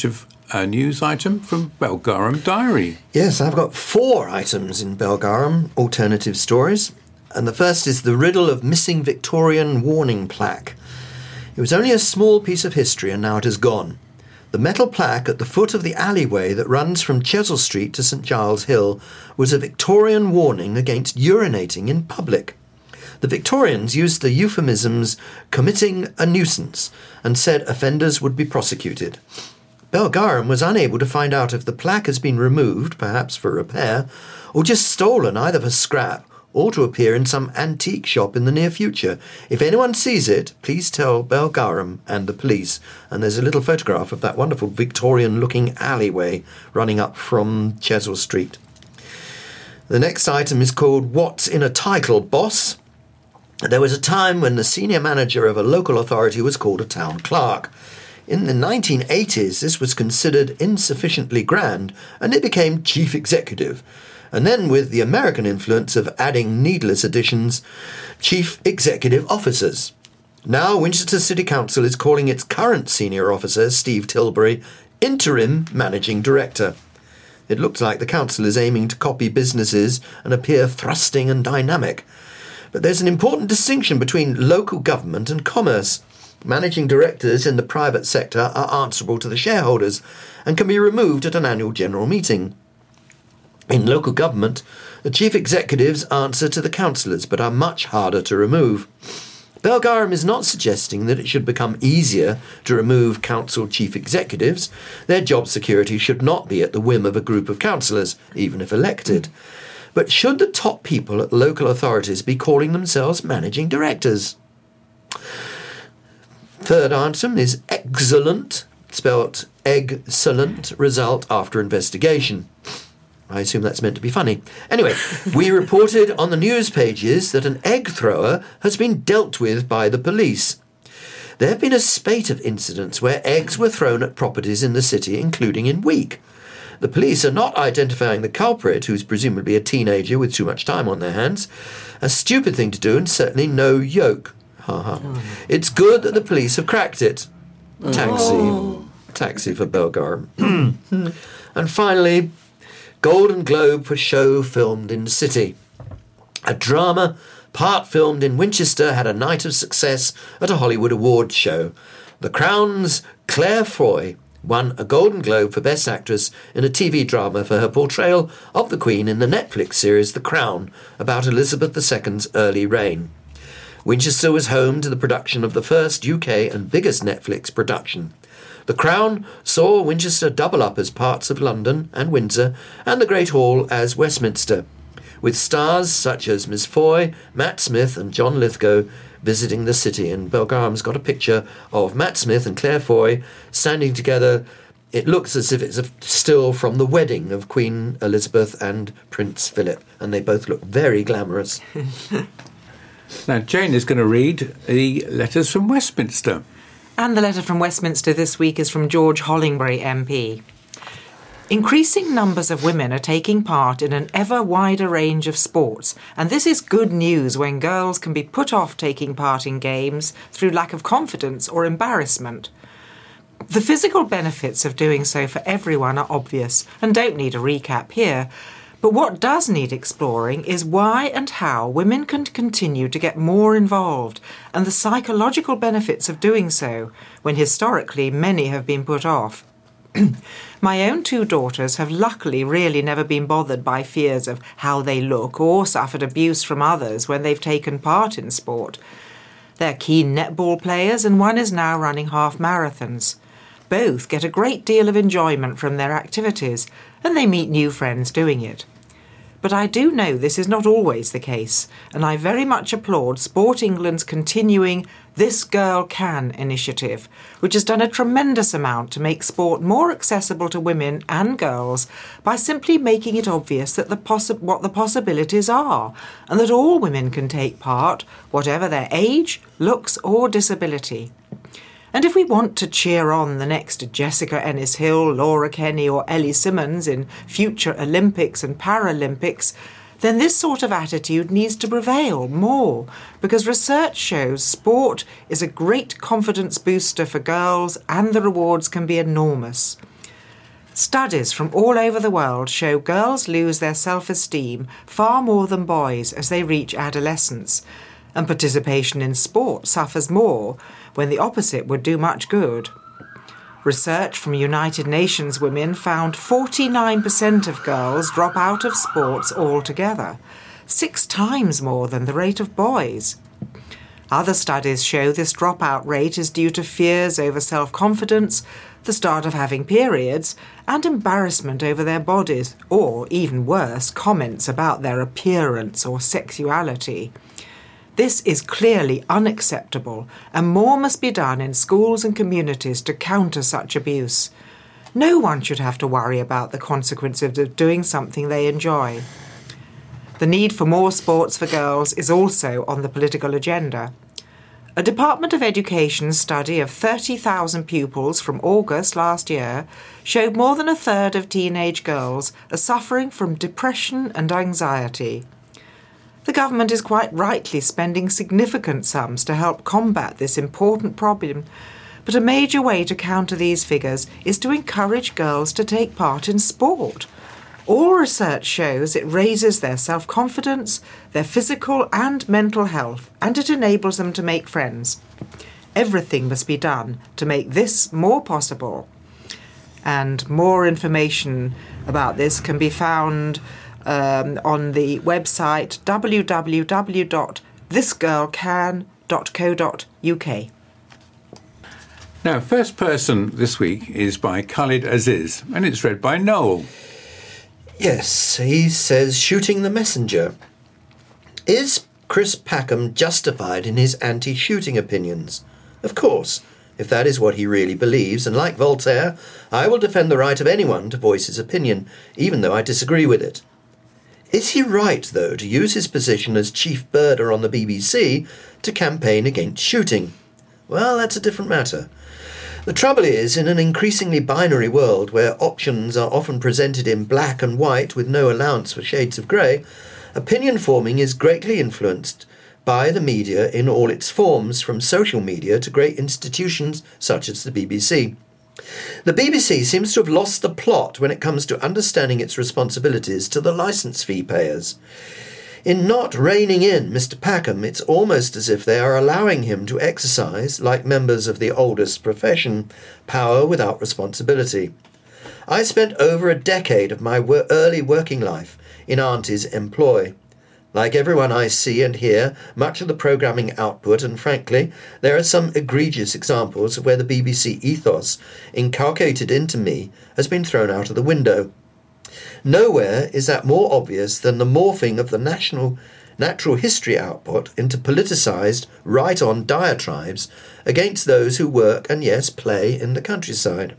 a news item from Belgarum Diary. Yes, I've got 4 items in Belgarum, alternative stories. And the first is the riddle of missing Victorian warning plaque. It was only a small piece of history and now it is gone. The metal plaque at the foot of the alleyway that runs from Chesil Street to St Giles Hill was a Victorian warning against urinating in public. The Victorians used the euphemisms committing a nuisance and said offenders would be prosecuted. Belgarum was unable to find out if the plaque has been removed, perhaps for repair, or just stolen either for scrap or to appear in some antique shop in the near future. If anyone sees it, please tell Belgarum and the police. And there's a little photograph of that wonderful Victorian-looking alleyway running up from Chesil Street. The next item is called What's in a Title, Boss? There was a time when the senior manager of a local authority was called a town clerk. In the 1980s, this was considered insufficiently grand, and it became chief executive. And then, with the American influence of adding needless additions, chief executive officers. Now, Winchester City Council is calling its current senior officer, Steve Tilbury, interim managing director. It looks like the council is aiming to copy businesses and appear thrusting and dynamic. But there's an important distinction between local government and commerce. Managing directors in the private sector are answerable to the shareholders and can be removed at an annual general meeting. In local government, the chief executives answer to the councillors, but are much harder to remove. Belgarum is not suggesting that it should become easier to remove council chief executives. Their job security should not be at the whim of a group of councillors, even if elected. But should the top people at local authorities be calling themselves managing directors? Third item is excellent, spelt egg-cellent, result after investigation. I assume that's meant to be funny. Anyway, we reported on the news pages that an egg thrower has been dealt with by the police. There have been a spate of incidents where eggs were thrown at properties in the city, including in Week. The police are not identifying the culprit, who's presumably a teenager with too much time on their hands. A stupid thing to do and certainly no yoke. It's good that the police have cracked it. Taxi for Belgarum. And finally, Golden Globe for show filmed in the city. A drama, part filmed in Winchester, had a night of success at a Hollywood Awards show. The Crown's Claire Foy won a Golden Globe for Best Actress in a TV drama for her portrayal of the Queen in the Netflix series The Crown, about Elizabeth II's early reign. Winchester was home to the production of the first UK and biggest Netflix production. The Crown saw Winchester double up as parts of London and Windsor, and the Great Hall as Westminster, with stars such as Miss Foy, Matt Smith and John Lithgow visiting the city. And Belgarum's got a picture of Matt Smith and Claire Foy standing together. It looks as if it's a still from the wedding of Queen Elizabeth and Prince Philip, and they both look very glamorous. Now, Jane is going to read the letters from Westminster. And the letter from Westminster this week is from George Hollingbury MP. Increasing numbers of women are taking part in an ever wider range of sports, and this is good news when girls can be put off taking part in games through lack of confidence or embarrassment. The physical benefits of doing so for everyone are obvious and don't need a recap here. But what does need exploring is why and how women can continue to get more involved and the psychological benefits of doing so, when historically many have been put off. My own 2 daughters have luckily really never been bothered by fears of how they look or suffered abuse from others when they've taken part in sport. They're keen netball players and one is now running half marathons. Both get a great deal of enjoyment from their activities and they meet new friends doing it. But I do know this is not always the case, and I very much applaud Sport England's continuing This Girl Can initiative, which has done a tremendous amount to make sport more accessible to women and girls by simply making it obvious that what the possibilities are, and that all women can take part, whatever their age, looks or disability. And if we want to cheer on the next Jessica Ennis-Hill, Laura Kenny or Ellie Simmons in future Olympics and Paralympics, then this sort of attitude needs to prevail more, because research shows sport is a great confidence booster for girls and the rewards can be enormous. Studies from all over the world show girls lose their self-esteem far more than boys as they reach adolescence, and participation in sport suffers more when the opposite would do much good. Research from United Nations Women found 49% of girls drop out of sports altogether, 6 times more than the rate of boys. Other studies show this dropout rate is due to fears over self-confidence, the start of having periods, and embarrassment over their bodies, or, even worse, comments about their appearance or sexuality. This is clearly unacceptable, and more must be done in schools and communities to counter such abuse. No one should have to worry about the consequences of doing something they enjoy. The need for more sports for girls is also on the political agenda. A Department of Education study of 30,000 pupils from August last year showed more than a third of teenage girls are suffering from depression and anxiety. The government is quite rightly spending significant sums to help combat this important problem, but a major way to counter these figures is to encourage girls to take part in sport. All research shows it raises their self-confidence, their physical and mental health, and it enables them to make friends. Everything must be done to make this more possible. And more information about this can be found on the website www.thisgirlcan.co.uk. Now, first person this week is by Khalid Aziz, and it's read by Noel. Yes, he says, shooting the messenger. Is Chris Packham justified in his anti-shooting opinions? Of course, if that is what he really believes, and like Voltaire, I will defend the right of anyone to voice his opinion, even though I disagree with it. Is he right, though, to use his position as chief birder on the BBC to campaign against shooting? Well, that's a different matter. The trouble is, in an increasingly binary world where options are often presented in black and white with no allowance for shades of grey, opinion forming is greatly influenced by the media in all its forms, from social media to great institutions such as the BBC. The BBC seems to have lost the plot when it comes to understanding its responsibilities to the licence fee payers. In not reining in Mr. Packham, it's almost as if they are allowing him to exercise, like members of the oldest profession, power without responsibility. I spent over a decade of my early working life in Auntie's employ. Like everyone I see and hear, much of the programming output, and frankly, there are some egregious examples of where the BBC ethos inculcated into me has been thrown out of the window. Nowhere is that more obvious than the morphing of the natural history output into politicised, right-on diatribes against those who work and, yes, play in the countryside.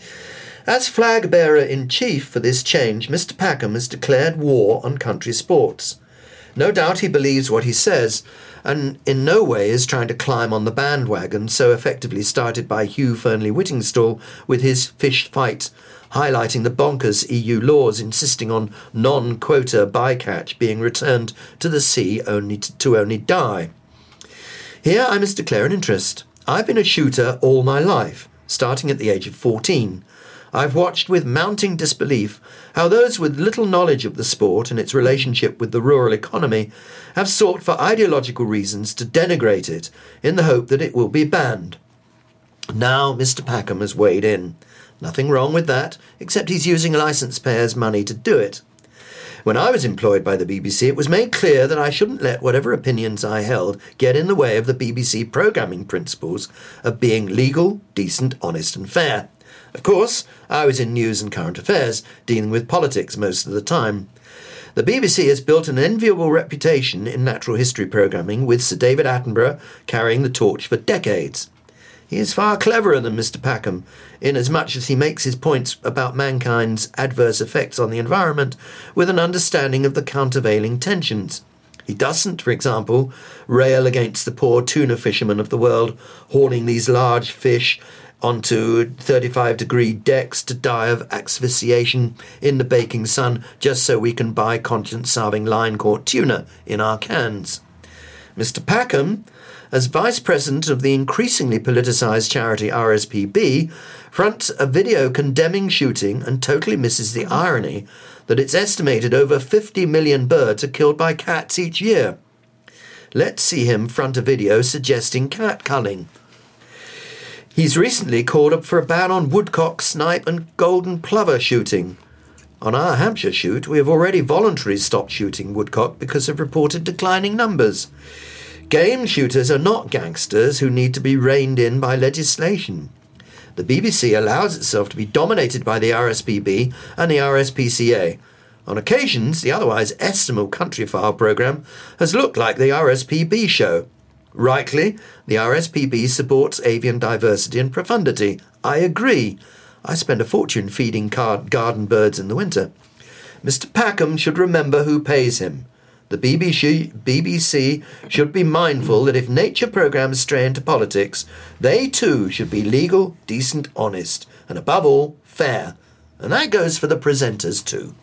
As flag-bearer-in-chief for this change, Mr. Packham has declared war on country sports. No doubt he believes what he says, and in no way is trying to climb on the bandwagon so effectively started by Hugh Fearnley-Whittingstall with his fish fight, highlighting the bonkers EU laws insisting on non-quota bycatch being returned to the sea to only die. Here I must declare an interest. I've been a shooter all my life, starting at the age of 14. I've watched with mounting disbelief how those with little knowledge of the sport and its relationship with the rural economy have sought for ideological reasons to denigrate it in the hope that it will be banned. Now Mr. Packham has weighed in. Nothing wrong with that, except he's using licence payers' money to do it. When I was employed by the BBC, it was made clear that I shouldn't let whatever opinions I held get in the way of the BBC programming principles of being legal, decent, honest and fair. Of course, I was in news and current affairs, dealing with politics most of the time. The BBC has built an enviable reputation in natural history programming, with Sir David Attenborough carrying the torch for decades. He is far cleverer than Mr. Packham, inasmuch as he makes his points about mankind's adverse effects on the environment with an understanding of the countervailing tensions. He doesn't, for example, rail against the poor tuna fishermen of the world hauling these large fish onto 35-degree decks to die of asphyxiation in the baking sun just so we can buy conscience-starving line-caught tuna in our cans. Mr. Packham, as Vice President of the increasingly politicised charity RSPB, fronts a video condemning shooting and totally misses the irony that it's estimated over 50 million birds are killed by cats each year. Let's see him front a video suggesting cat culling. He's recently called up for a ban on woodcock, snipe and golden plover shooting. On our Hampshire shoot, we have already voluntarily stopped shooting woodcock because of reported declining numbers. Game shooters are not gangsters who need to be reined in by legislation. The BBC allows itself to be dominated by the RSPB and the RSPCA. On occasions, the otherwise estimable Countryfile programme has looked like the RSPB show. Rightly, the RSPB supports avian diversity and profundity. I agree. I spend a fortune feeding garden birds in the winter. Mr. Packham should remember who pays him. The BBC should be mindful that if nature programmes stray into politics, they too should be legal, decent, honest, and above all, fair. And that goes for the presenters too.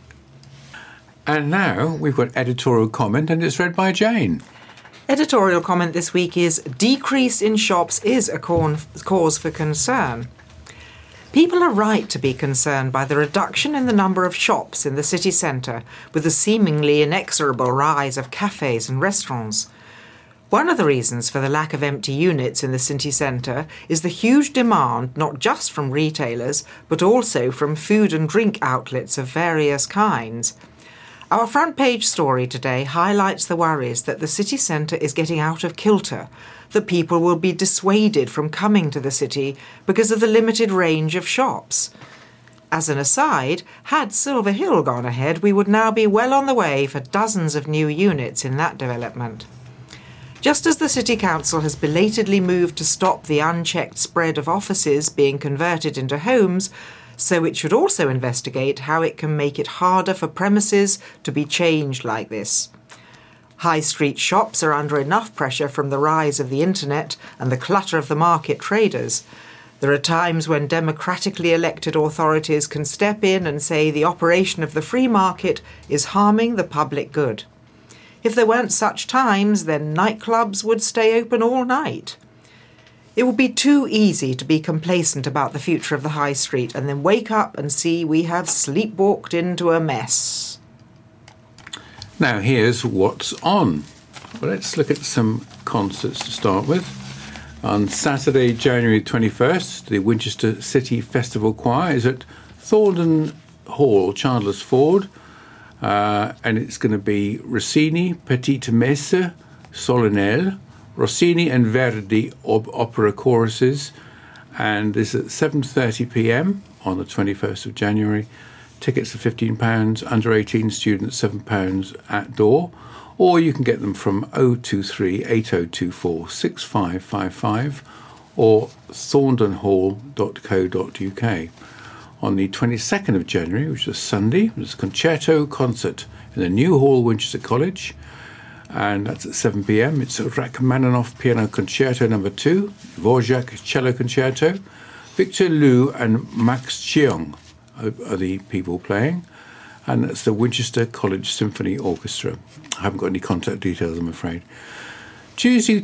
And now we've got editorial comment, and it's read by Jane. Editorial comment this week is, decrease in shops is a cause for concern. People are right to be concerned by the reduction in the number of shops in the city centre, with the seemingly inexorable rise of cafes and restaurants. One of the reasons for the lack of empty units in the city centre is the huge demand not just from retailers, but also from food and drink outlets of various kinds. Our front page story today highlights the worries that the city centre is getting out of kilter, that people will be dissuaded from coming to the city because of the limited range of shops. As an aside, had Silver Hill gone ahead, we would now be well on the way for dozens of new units in that development. Just as the City Council has belatedly moved to stop the unchecked spread of offices being converted into homes, so it should also investigate how it can make it harder for premises to be changed like this. High street shops are under enough pressure from the rise of the internet and the clutter of the market traders. There are times when democratically elected authorities can step in and say the operation of the free market is harming the public good. If there weren't such times, then nightclubs would stay open all night. It would be too easy to be complacent about the future of the high street and then wake up and see we have sleepwalked into a mess. Now here's what's on. Well, let's look at some concerts to start with. On Saturday, January 21st, the Winchester City Festival Choir is at Thorndon Hall, Chandler's Ford, and it's going to be Rossini, Petite Messe, Solennelle, Rossini and Verdi opera choruses, and this is at 7:30 p.m. on the 21st of January. Tickets are £15, under 18 students £7 at door, or you can get them from 023 8024 6555 or thorndonhall.co.uk. On the 22nd of January, which is Sunday, there's a concerto concert in the New Hall, Winchester College, and that's at 7 p.m. It's Rachmaninoff Piano Concerto No. 2, Dvorak Cello Concerto. Victor Liu and Max Cheong are the people playing, and that's the Winchester College Symphony Orchestra. I haven't got any contact details, I'm afraid. Tuesday,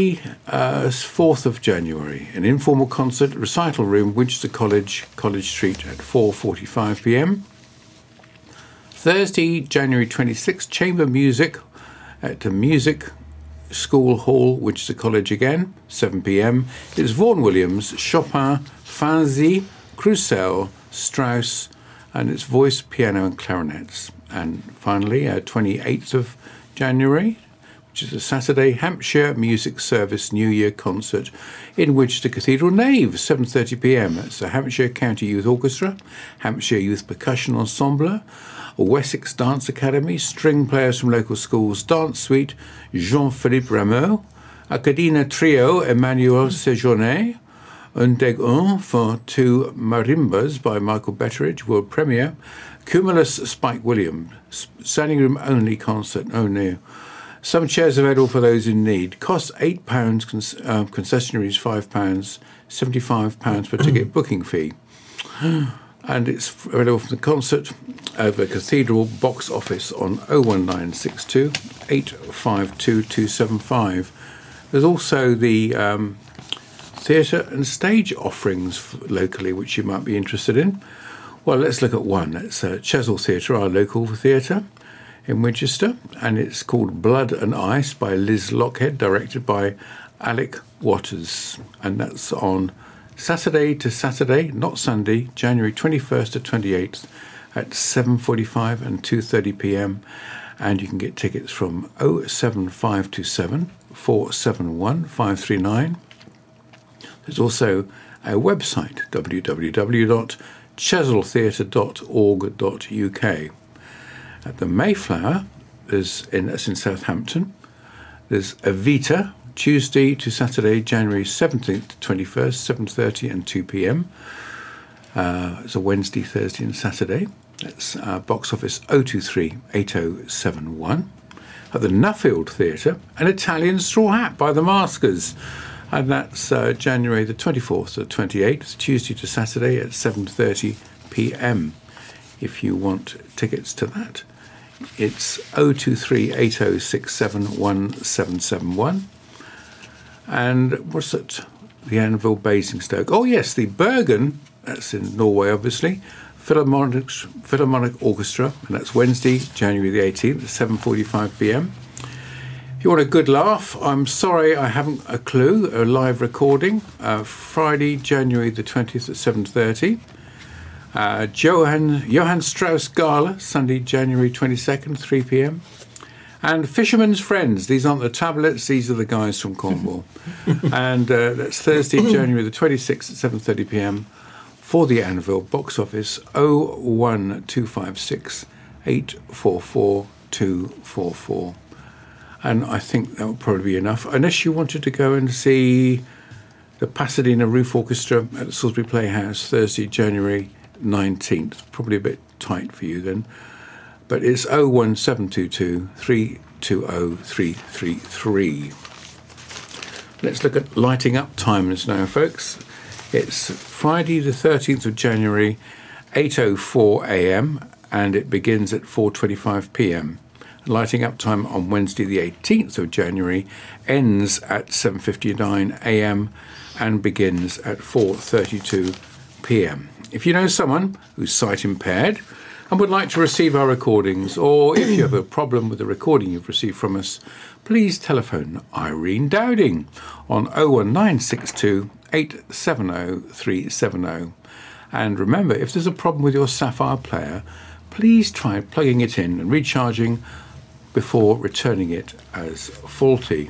24th of January, an informal concert, recital room, Winchester College, College Street at 4:45 p.m. Thursday, January 26th, chamber music at the Music School Hall, Winchester College again, 7 p.m. It's Vaughan Williams, Chopin, Fanzi, Crusel, Strauss, and it's voice, piano and clarinets. And finally, 28th of January, which is a Saturday, Hampshire Music Service New Year concert in Winchester Cathedral Nave, 7:30 p.m. That's the Hampshire County Youth Orchestra, Hampshire Youth Percussion Ensemble, Wessex Dance Academy, string players from local schools, Dance Suite, Jean-Philippe Rameau, Acadina Trio, Emmanuel Sejourné, Un Deg Un for two marimbas by Michael Betteridge, world premiere, Cumulus Spike Williams, standing room only concert, oh no. Some chairs available for those in need. Costs £8, concessionaries £5, £75 per ticket booking fee. And it's available from the concert over Cathedral box office on 01962 852 275. There's also the theatre and stage offerings locally, which you might be interested in. Well, let's look at one. It's Chesil Theatre, our local theatre in Winchester, and it's called Blood and Ice by Liz Lockhead, directed by Alec Waters, and that's on Saturday to Saturday, not Sunday, January 21st to 28th at 7:45 and 2:30 p.m. And you can get tickets from 07527 471 539. There's also a website, www.chesiltheatre.org.uk. At the Mayflower, that's in Southampton, there's Evita, Tuesday to Saturday, January 17th to 21st, 7:30 and 2 p.m. It's a Wednesday, Thursday and Saturday. That's box office 023 8071. At the Nuffield Theatre, An Italian Straw Hat by the Maskers. And that's January the 24th to the 28th, Tuesday to Saturday at 7:30 p.m. If you want tickets to that, it's 023 8067 1771. And what's it? The Anvil Basingstoke. Oh, yes, the Bergen, that's in Norway, obviously. Philharmonic Orchestra, and that's Wednesday, January the 18th at 7:45 p.m. If you want a good laugh, I'm sorry I haven't a clue, a live recording, Friday, January the 20th at 7:30. Johann Strauss Gala, Sunday, January 22nd, 3 p.m. And Fisherman's Friends, these aren't the tablets, these are the guys from Cornwall. And that's Thursday, January the 26th at 7:30 p.m. for the Anvil box office 01256 844 244. And I think that would probably be enough, unless you wanted to go and see the Pasadena Roof Orchestra at the Salisbury Playhouse Thursday, January 19th. Probably a bit tight for you then. But it's 01722 320 333. Let's look at lighting up times now, folks. It's Friday the 13th of January, 8:04 a.m. and it begins at 4:25 p.m. Lighting up time on Wednesday the 18th of January ends at 7:59 a.m. and begins at 4:32 p.m. If you know someone who's sight impaired and would like to receive our recordings, or if you have a problem with the recording you've received from us, please telephone Irene Dowding on 01962 870 370. And remember, if there's a problem with your Sapphire player, please try plugging it in and recharging before returning it as faulty.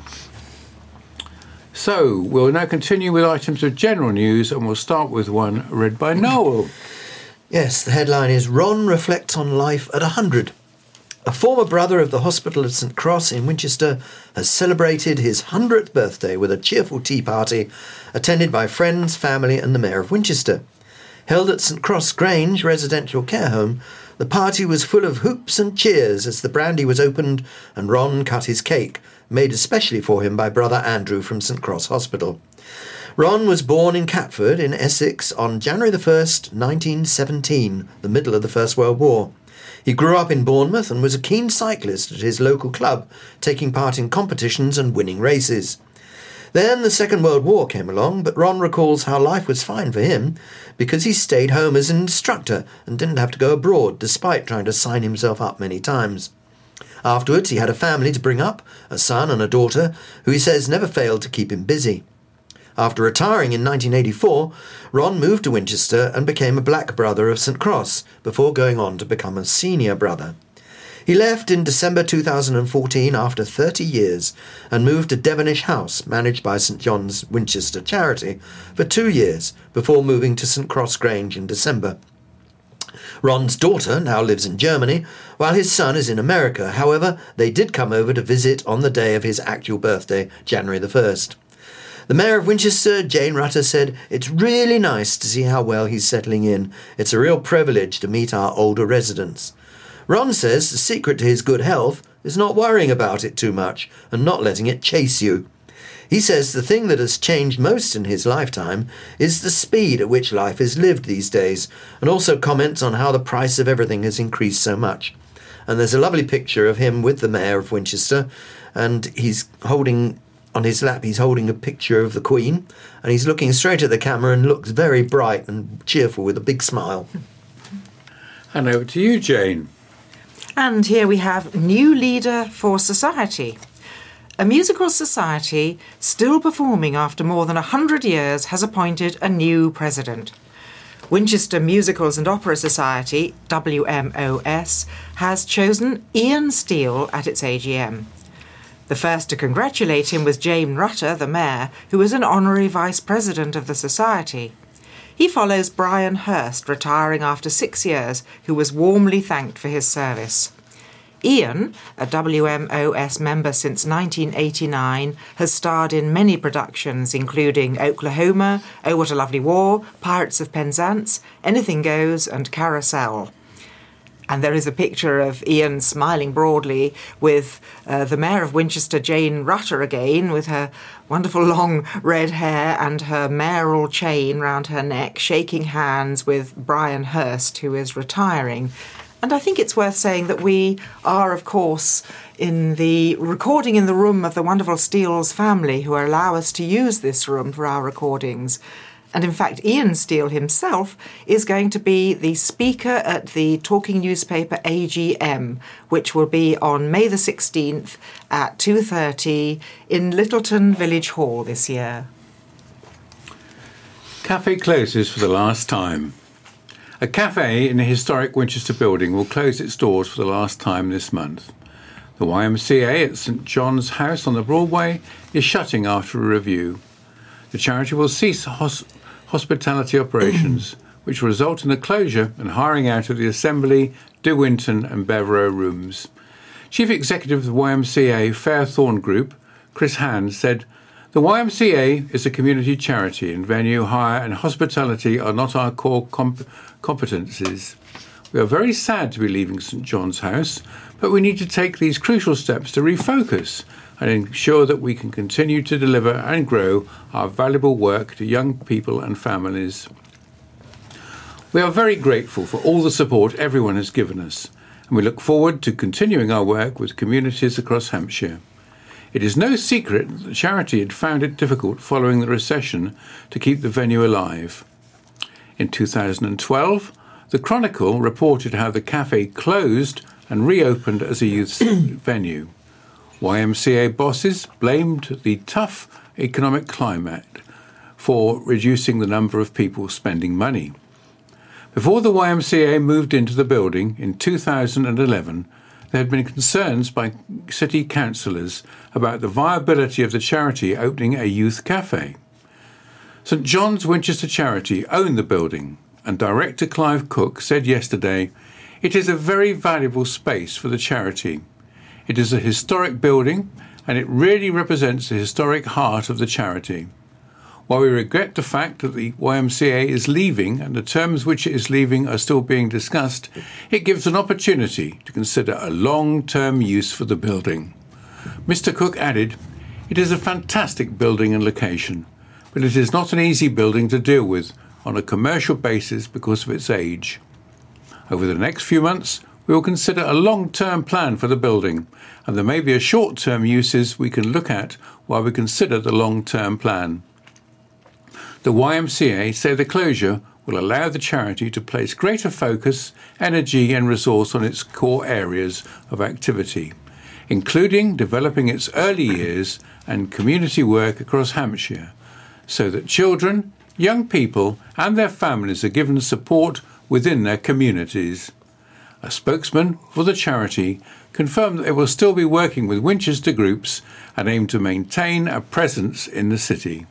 So, we'll now continue with items of general news, and we'll start with one read by Noel. Yes, the headline is Ron reflects on life at 100. A former brother of the Hospital of St Cross in Winchester has celebrated his 100th birthday with a cheerful tea party attended by friends, family and the Mayor of Winchester. Held at St Cross Grange residential care home, the party was full of hoops and cheers as the brandy was opened and Ron cut his cake, made especially for him by brother Andrew from St Cross Hospital. Ron was born in Catford in Essex on January the 1st, 1917, the middle of the First World War. He grew up in Bournemouth and was a keen cyclist at his local club, taking part in competitions and winning races. Then the Second World War came along, but Ron recalls how life was fine for him because he stayed home as an instructor and didn't have to go abroad, despite trying to sign himself up many times. Afterwards, he had a family to bring up, a son and a daughter, who he says never failed to keep him busy. After retiring in 1984, Ron moved to Winchester and became a black brother of St Cross, before going on to become a senior brother. He left in December 2014 after 30 years and moved to Devonish House, managed by St John's Winchester Charity, for 2 years before moving to St Cross Grange in December. Ron's daughter now lives in Germany, while his son is in America. However, they did come over to visit on the day of his actual birthday, January the 1st. The Mayor of Winchester, Jane Rutter, said, "It's really nice to see how well he's settling in. It's a real privilege to meet our older residents." Ron says the secret to his good health is not worrying about it too much and not letting it chase you. He says the thing that has changed most in his lifetime is the speed at which life is lived these days, and also comments on how the price of everything has increased so much. And there's a lovely picture of him with the Mayor of Winchester, and he's holding, on his lap, he's holding a picture of the Queen, and he's looking straight at the camera and looks very bright and cheerful with a big smile. And over to you, Jane. And here we have New Leader for Society. A musical society still performing after more than 100 years has appointed a new president. Winchester Musicals and Opera Society, WMOS, has chosen Ian Steele at its AGM. The first to congratulate him was Jane Rutter, the mayor, who is an honorary vice president of the society. He follows Brian Hurst, retiring after 6 years, who was warmly thanked for his service. Ian, a WMOS member since 1989, has starred in many productions including Oklahoma, Oh What a Lovely War, Pirates of Penzance, Anything Goes and Carousel. And there is a picture of Ian smiling broadly with the Mayor of Winchester, Jane Rutter, again, with her wonderful long red hair and her mayoral chain round her neck, shaking hands with Brian Hurst, who is retiring. And I think it's worth saying that we are, of course, in the recording in the room of the wonderful Steele's family, who allow us to use this room for our recordings. And in fact, Ian Steele himself is going to be the speaker at the Talking Newspaper AGM, which will be on May the 16th at 2:30 in Littleton Village Hall this year. Cafe closes for the last time. A cafe in a historic Winchester building will close its doors for the last time this month. The YMCA at St John's House on the Broadway is shutting after a review. The charity will cease hospitality operations, which will result in the closure and hiring out of the Assembly, De Winton and Bevero rooms. Chief Executive of the YMCA Fairthorne Group, Chris Hand, said, "The YMCA is a community charity and venue hire and hospitality are not our core competencies. We are very sad to be leaving St John's House, but we need to take these crucial steps to refocus and ensure that we can continue to deliver and grow our valuable work to young people and families. We are very grateful for all the support everyone has given us, and we look forward to continuing our work with communities across Hampshire. It is no secret that the charity had found it difficult following the recession to keep the venue alive. In 2012, the Chronicle reported how the cafe closed and reopened as a youth venue. YMCA bosses blamed the tough economic climate for reducing the number of people spending money. Before the YMCA moved into the building in 2011, there had been concerns by city councillors about the viability of the charity opening a youth cafe. St John's Winchester Charity owned the building, and Director Clive Cook said yesterday, "It is a very valuable space for the charity. It is a historic building, and it really represents the historic heart of the charity. While we regret the fact that the YMCA is leaving and the terms which it is leaving are still being discussed, it gives an opportunity to consider a long-term use for the building." Mr Cook added, "It is a fantastic building and location, but it is not an easy building to deal with on a commercial basis because of its age. Over the next few months, we will consider a long-term plan for the building, and there may be a short-term uses we can look at while we consider the long-term plan." The YMCA say the closure will allow the charity to place greater focus, energy and resource on its core areas of activity, including developing its early years and community work across Hampshire, so that children, young people and their families are given support within their communities. A spokesman for the charity confirmed that they will still be working with Winchester groups and aim to maintain a presence in the city.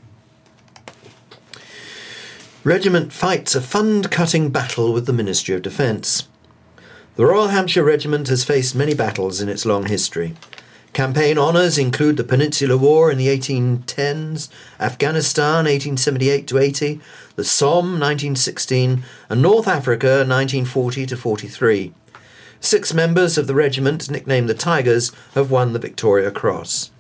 Regiment fights a fund-cutting battle with the Ministry of Defence. The Royal Hampshire Regiment has faced many battles in its long history. Campaign honours include the Peninsular War in the 1810s, Afghanistan 1878-80, the Somme 1916, and North Africa 1940-43. 6 members of the regiment, nicknamed the Tigers, have won the Victoria Cross.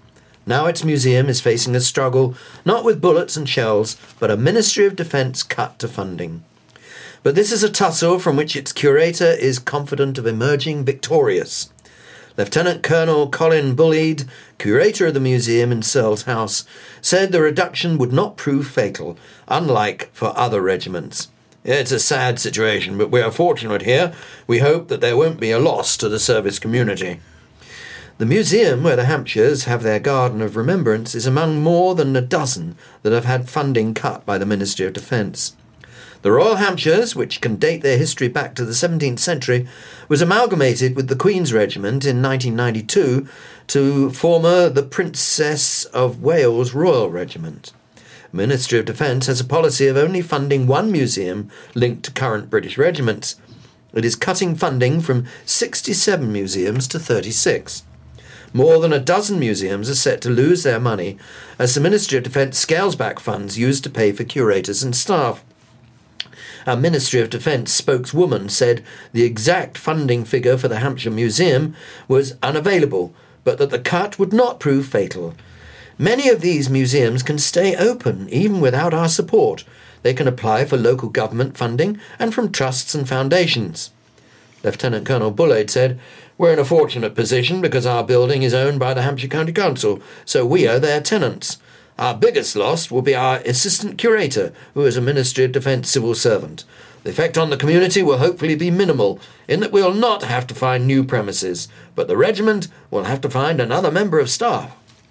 Now its museum is facing a struggle, not with bullets and shells, but a Ministry of Defence cut to funding. But this is a tussle from which its curator is confident of emerging victorious. Lieutenant Colonel Colin Bulleid, curator of the museum in Searles House, said the reduction would not prove fatal, unlike for other regiments. It's a sad situation, but we are fortunate here. We hope that there won't be a loss to the service community. The museum where the Hampshires have their Garden of Remembrance is among more than a dozen that have had funding cut by the Ministry of Defence. The Royal Hampshires, which can date their history back to the 17th century, was amalgamated with the Queen's Regiment in 1992 to form the Princess of Wales Royal Regiment. The Ministry of Defence has a policy of only funding one museum linked to current British regiments. It is cutting funding from 67 museums to 36. More than a dozen museums are set to lose their money as the Ministry of Defence scales back funds used to pay for curators and staff. A Ministry of Defence spokeswoman said the exact funding figure for the Hampshire Museum was unavailable, but that the cut would not prove fatal. Many of these museums can stay open even without our support. They can apply for local government funding and from trusts and foundations. Lieutenant Colonel Bulleid said, "We're in a fortunate position because our building is owned by the Hampshire County Council, so we are their tenants. Our biggest loss will be our assistant curator, who is a Ministry of Defence civil servant. The effect on the community will hopefully be minimal, in that we will not have to find new premises, but the regiment will have to find another member of staff."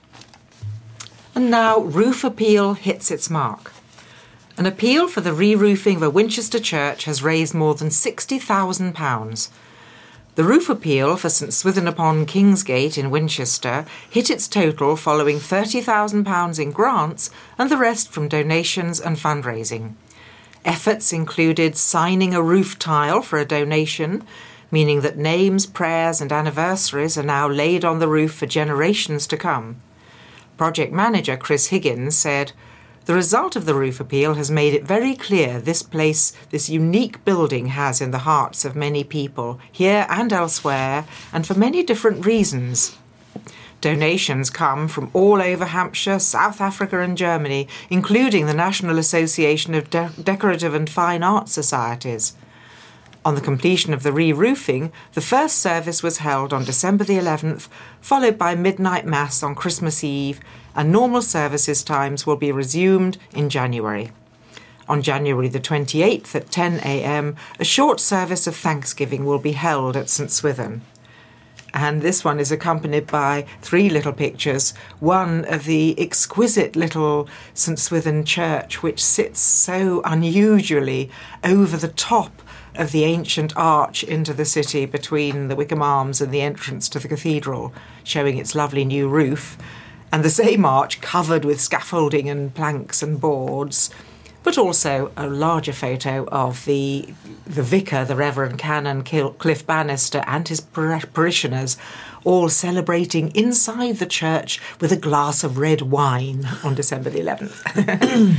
And now roof appeal hits its mark. An appeal for the re-roofing of a Winchester church has raised more than £60,000. The roof appeal for St Swithin-upon-Kingsgate in Winchester hit its total following £30,000 in grants and the rest from donations and fundraising. Efforts included signing a roof tile for a donation, meaning that names, prayers and anniversaries are now laid on the roof for generations to come. Project manager Chris Higgins said, "The result of the roof appeal has made it very clear this place, this unique building has in the hearts of many people, here and elsewhere, and for many different reasons." Donations come from all over Hampshire, South Africa and Germany, including the National Association of Decorative and Fine Arts Societies. On the completion of the re-roofing, the first service was held on December the 11th, followed by midnight mass on Christmas Eve, and normal services times will be resumed in January. On January the 28th at 10 a.m, a short service of Thanksgiving will be held at St Swithin. And this one is accompanied by 3 little pictures, one of the exquisite little St Swithin church, which sits so unusually over the top of the ancient arch into the city between the Wickham Arms and the entrance to the cathedral, showing its lovely new roof, and the same arch covered with scaffolding and planks and boards, but also a larger photo of the vicar, the Reverend Canon Cliff Bannister, and his parishioners, all celebrating inside the church with a glass of red wine on December the 11th.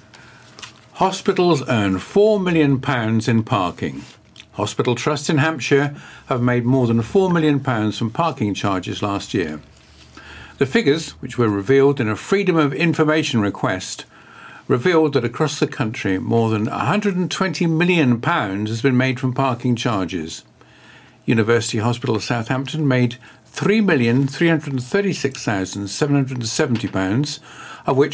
Hospitals earn £4 million in parking. Hospital trusts in Hampshire have made more than £4 million from parking charges last year. The figures, which were revealed in a Freedom of Information request, revealed that across the country more than £120 million has been made from parking charges. University Hospital Southampton made £3,336,770, of which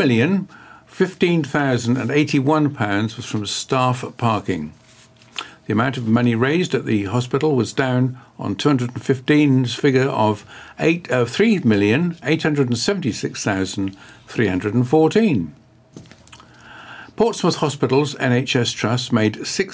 £1,015,081 was from staff parking. The amount of money raised at the hospital was down on 2015's figure of £3,876,314. Portsmouth Hospital's NHS Trust made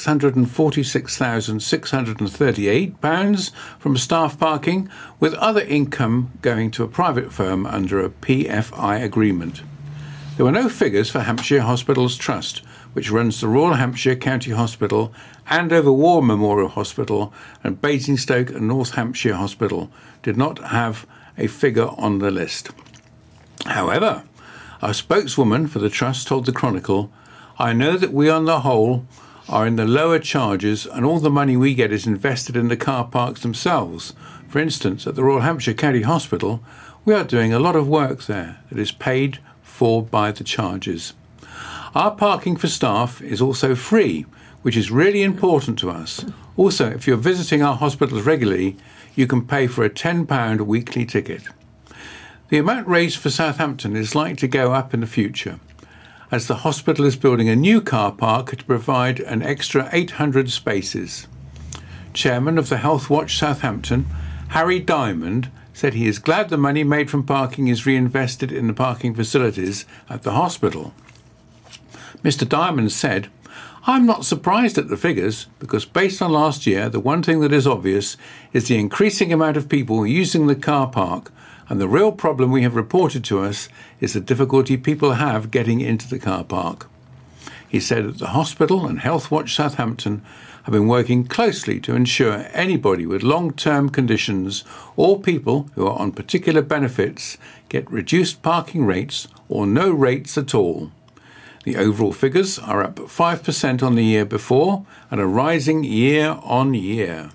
£646,638 from staff parking, with other income going to a private firm under a PFI agreement. There were no figures for Hampshire Hospitals Trust, which runs the Royal Hampshire County Hospital, Andover War Memorial Hospital, and Basingstoke and North Hampshire Hospital, did not have a figure on the list. However, a spokeswoman for the Trust told the Chronicle, "I know that we on the whole are in the lower charges and all the money we get is invested in the car parks themselves. For instance, at the Royal Hampshire County Hospital, we are doing a lot of work there that is paid for by the charges. Our parking for staff is also free, which is really important to us. Also, if you're visiting our hospitals regularly, you can pay for a £10 weekly ticket. The amount raised for Southampton is likely to go up in the future, as the hospital is building a new car park to provide an extra 800 spaces. Chairman of the Health Watch Southampton, Harry Diamond, said he is glad the money made from parking is reinvested in the parking facilities at the hospital. Mr. Diamond said, "I'm not surprised at the figures, because based on last year, the one thing that is obvious is the increasing amount of people using the car park, and the real problem we have reported to us is the difficulty people have getting into the car park." He said that the hospital and Health Watch Southampton have been working closely to ensure anybody with long-term conditions or people who are on particular benefits get reduced parking rates or no rates at all. The overall figures are up 5% on the year before and are rising year on year.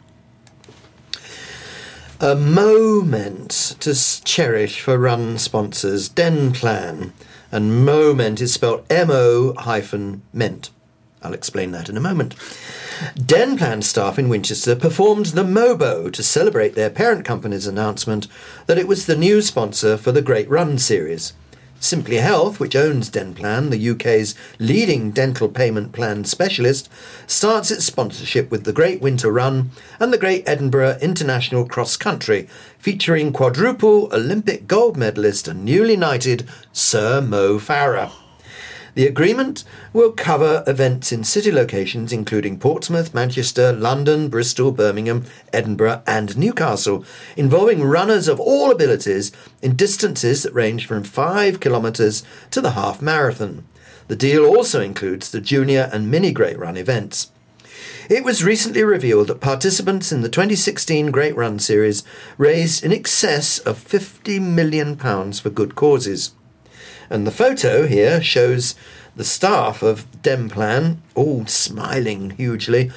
A moment to cherish for run sponsors, Denplan. And moment is spelled MO-ment. I'll explain that in a moment. Denplan staff in Winchester performed the Mobo to celebrate their parent company's announcement that it was the new sponsor for the Great Run series. Simply Health, which owns Denplan, the UK's leading dental payment plan specialist, starts its sponsorship with the Great Winter Run and the Great Edinburgh International Cross Country, featuring quadruple Olympic gold medalist and newly knighted Sir Mo Farah. The agreement will cover events in city locations including Portsmouth, Manchester, London, Bristol, Birmingham, Edinburgh and Newcastle, involving runners of all abilities in distances that range from 5 kilometres to the half marathon. The deal also includes the junior and mini Great Run events. It was recently revealed that participants in the 2016 Great Run series raised in excess of £50 million for good causes. And the photo here shows the staff of Denplan, all smiling hugely,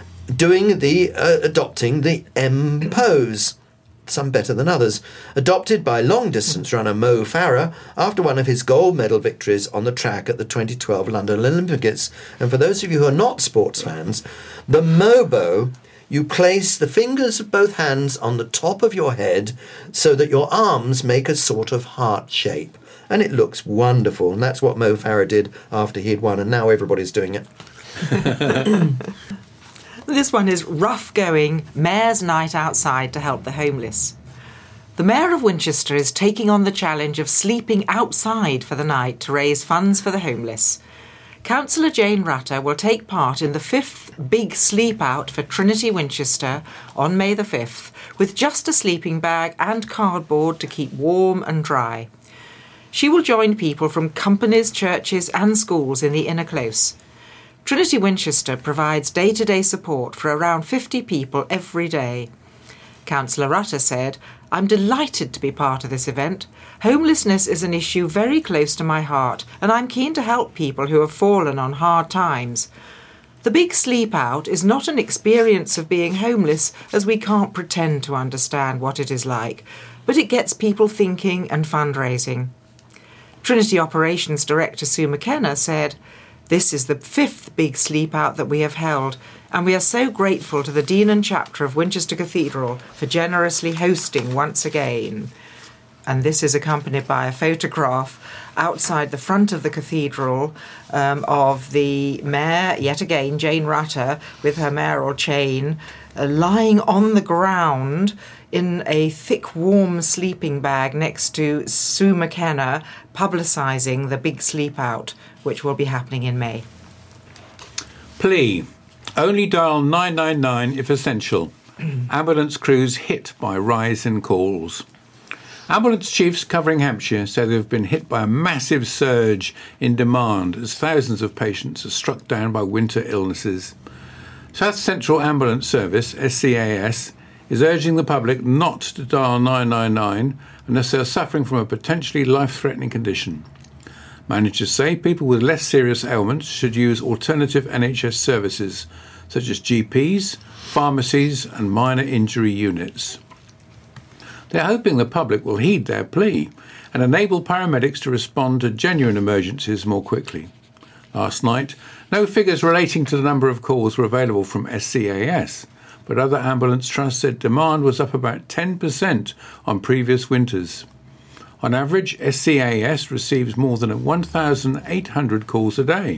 adopting the M pose, some better than others, adopted by long-distance runner Mo Farah after one of his gold medal victories on the track at the 2012 London Olympics. And for those of you who are not sports fans, the Mobo, you place the fingers of both hands on the top of your head so that your arms make a sort of heart shape. And it looks wonderful. And that's what Mo Farah did after he'd won. And now everybody's doing it. This one is rough going Mayor's Night Outside to help the homeless. The Mayor of Winchester is taking on the challenge of sleeping outside for the night to raise funds for the homeless. Councillor Jane Rutter will take part in the 5th Big Sleep Out for Trinity Winchester on May the 5th, with just a sleeping bag and cardboard to keep warm and dry. She will join people from companies, churches and schools in the inner close. Trinity Winchester provides day-to-day support for around 50 people every day. Councillor Rutter said, "I'm delighted to be part of this event. Homelessness is an issue very close to my heart, and I'm keen to help people who have fallen on hard times. The Big Sleep Out is not an experience of being homeless, as we can't pretend to understand what it is like, but it gets people thinking and fundraising." Trinity Operations Director Sue McKenna said, "This is the 5th Big Sleep Out that we have held, and we are so grateful to the Dean and Chapter of Winchester Cathedral for generously hosting once again." And this is accompanied by a photograph outside the front of the cathedral of the Mayor, yet again, Jane Rutter, with her mayoral chain, lying on the ground in a thick, warm sleeping bag next to Sue McKenna, publicising the Big Sleep Out, which will be happening in May. Plea. Only dial 999 if essential. Ambulance crews hit by rise in calls. Ambulance chiefs covering Hampshire say they've been hit by a massive surge in demand as thousands of patients are struck down by winter illnesses. South Central Ambulance Service, SCAS, is urging the public not to dial 999 unless they are suffering from a potentially life-threatening condition. Managers say people with less serious ailments should use alternative NHS services, such as GPs, pharmacies and minor injury units. They're hoping the public will heed their plea and enable paramedics to respond to genuine emergencies more quickly. Last night, no figures relating to the number of calls were available from SCAS, but other ambulance trusts said demand was up about 10% on previous winters. On average, SCAS receives more than 1,800 calls a day.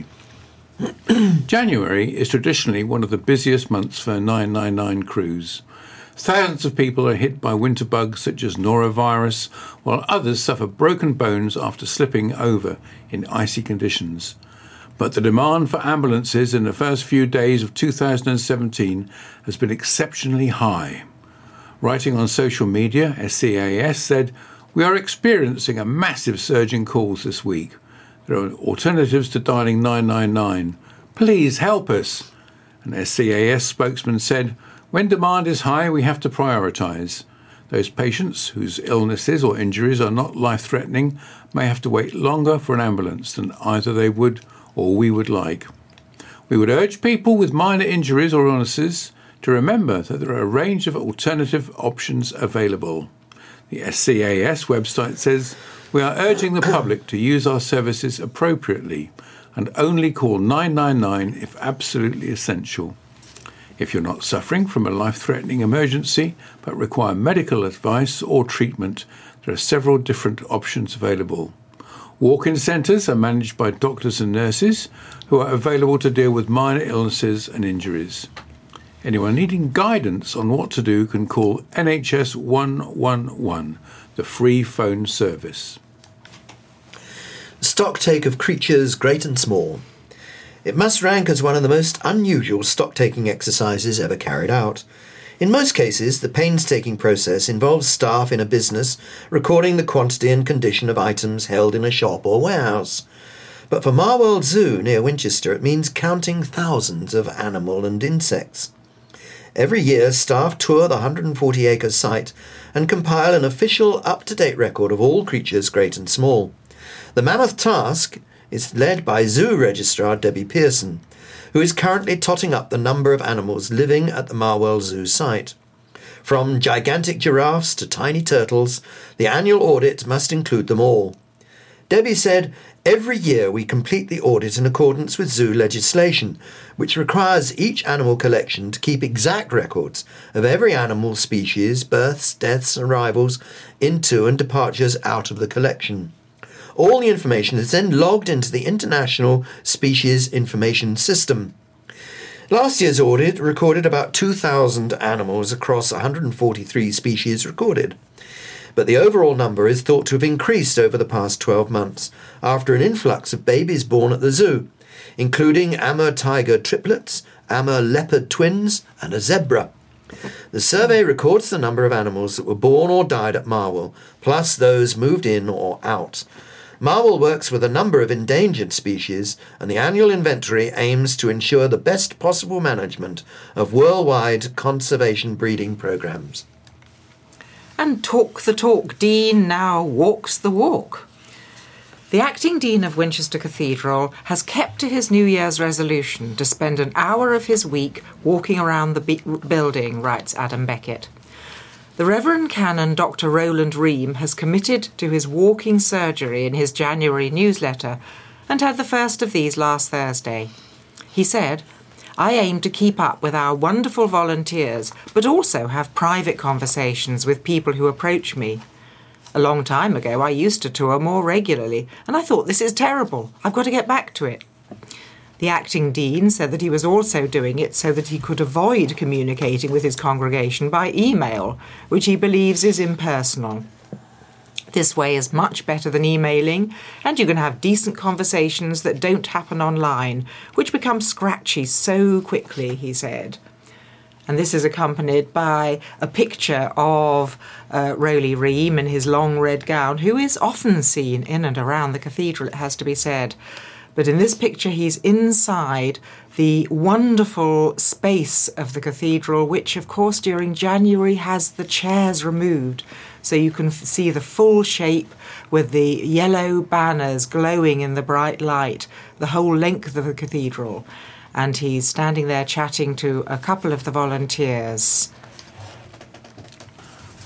January is traditionally one of the busiest months for 999 crews. Thousands of people are hit by winter bugs such as norovirus, while others suffer broken bones after slipping over in icy conditions. But the demand for ambulances in the first few days of 2017 has been exceptionally high. Writing on social media, SCAS said, "We are experiencing a massive surge in calls this week. There are alternatives to dialing 999. Please help us." An SCAS spokesman said, "When demand is high, we have to prioritise. Those patients whose illnesses or injuries are not life-threatening may have to wait longer for an ambulance than either they would or we would like. We would urge people with minor injuries or illnesses to remember that there are a range of alternative options available." The SCAS website says, "We are urging the public to use our services appropriately and only call 999 if absolutely essential. If you're not suffering from a life-threatening emergency but require medical advice or treatment, there are several different options available. Walk-in centres are managed by doctors and nurses who are available to deal with minor illnesses and injuries. Anyone needing guidance on what to do can call NHS 111, the free phone service." Stocktake of creatures great and small. It must rank as one of the most unusual stock-taking exercises ever carried out. In most cases, the painstaking process involves staff in a business recording the quantity and condition of items held in a shop or warehouse. But for Marworld Zoo near Winchester, it means counting thousands of animal and insects. Every year, staff tour the 140-acre site and compile an official, up-to-date record of all creatures great and small. The mammoth task is led by Zoo Registrar Debbie Pearson, who is currently totting up the number of animals living at the Marworld Zoo site. From gigantic giraffes to tiny turtles, the annual audit must include them all. Debbie said, "Every year we complete the audit in accordance with zoo legislation, which requires each animal collection to keep exact records of every animal species, births, deaths, arrivals into and departures out of the collection. All the information is then logged into the International Species Information System. Last year's audit recorded about 2,000 animals across 143 species recorded. But the overall number is thought to have increased over the past 12 months after an influx of babies born at the zoo, including Amur tiger triplets, Amur leopard twins, and a zebra. The survey records the number of animals that were born or died at Marwell, plus those moved in or out. Marwell works with a number of endangered species, and the annual inventory aims to ensure the best possible management of worldwide conservation breeding programs." And talk the talk, Dean now walks the walk. The acting Dean of Winchester Cathedral has kept to his New Year's resolution to spend an hour of his week walking around the building, writes Adam Beckett. The Reverend Canon Dr. Roland Ream has committed to his walking surgery in his January newsletter and had the first of these last Thursday. He said, "I aim to keep up with our wonderful volunteers, but also have private conversations with people who approach me. A long time ago, I used to tour more regularly, and I thought, this is terrible. I've got to get back to it." The acting dean said that he was also doing it so that he could avoid communicating with his congregation by email, which he believes is impersonal. This way is much better than emailing, and you can have decent conversations that don't happen online, which become scratchy so quickly, he said. And this is accompanied by a picture of Rowley Ream in his long red gown, who is often seen in and around the cathedral, it has to be said. But in this picture, he's inside the wonderful space of the cathedral, which, of course, during January has the chairs removed. So you can see the full shape with the yellow banners glowing in the bright light, the whole length of the cathedral. And he's standing there chatting to a couple of the volunteers.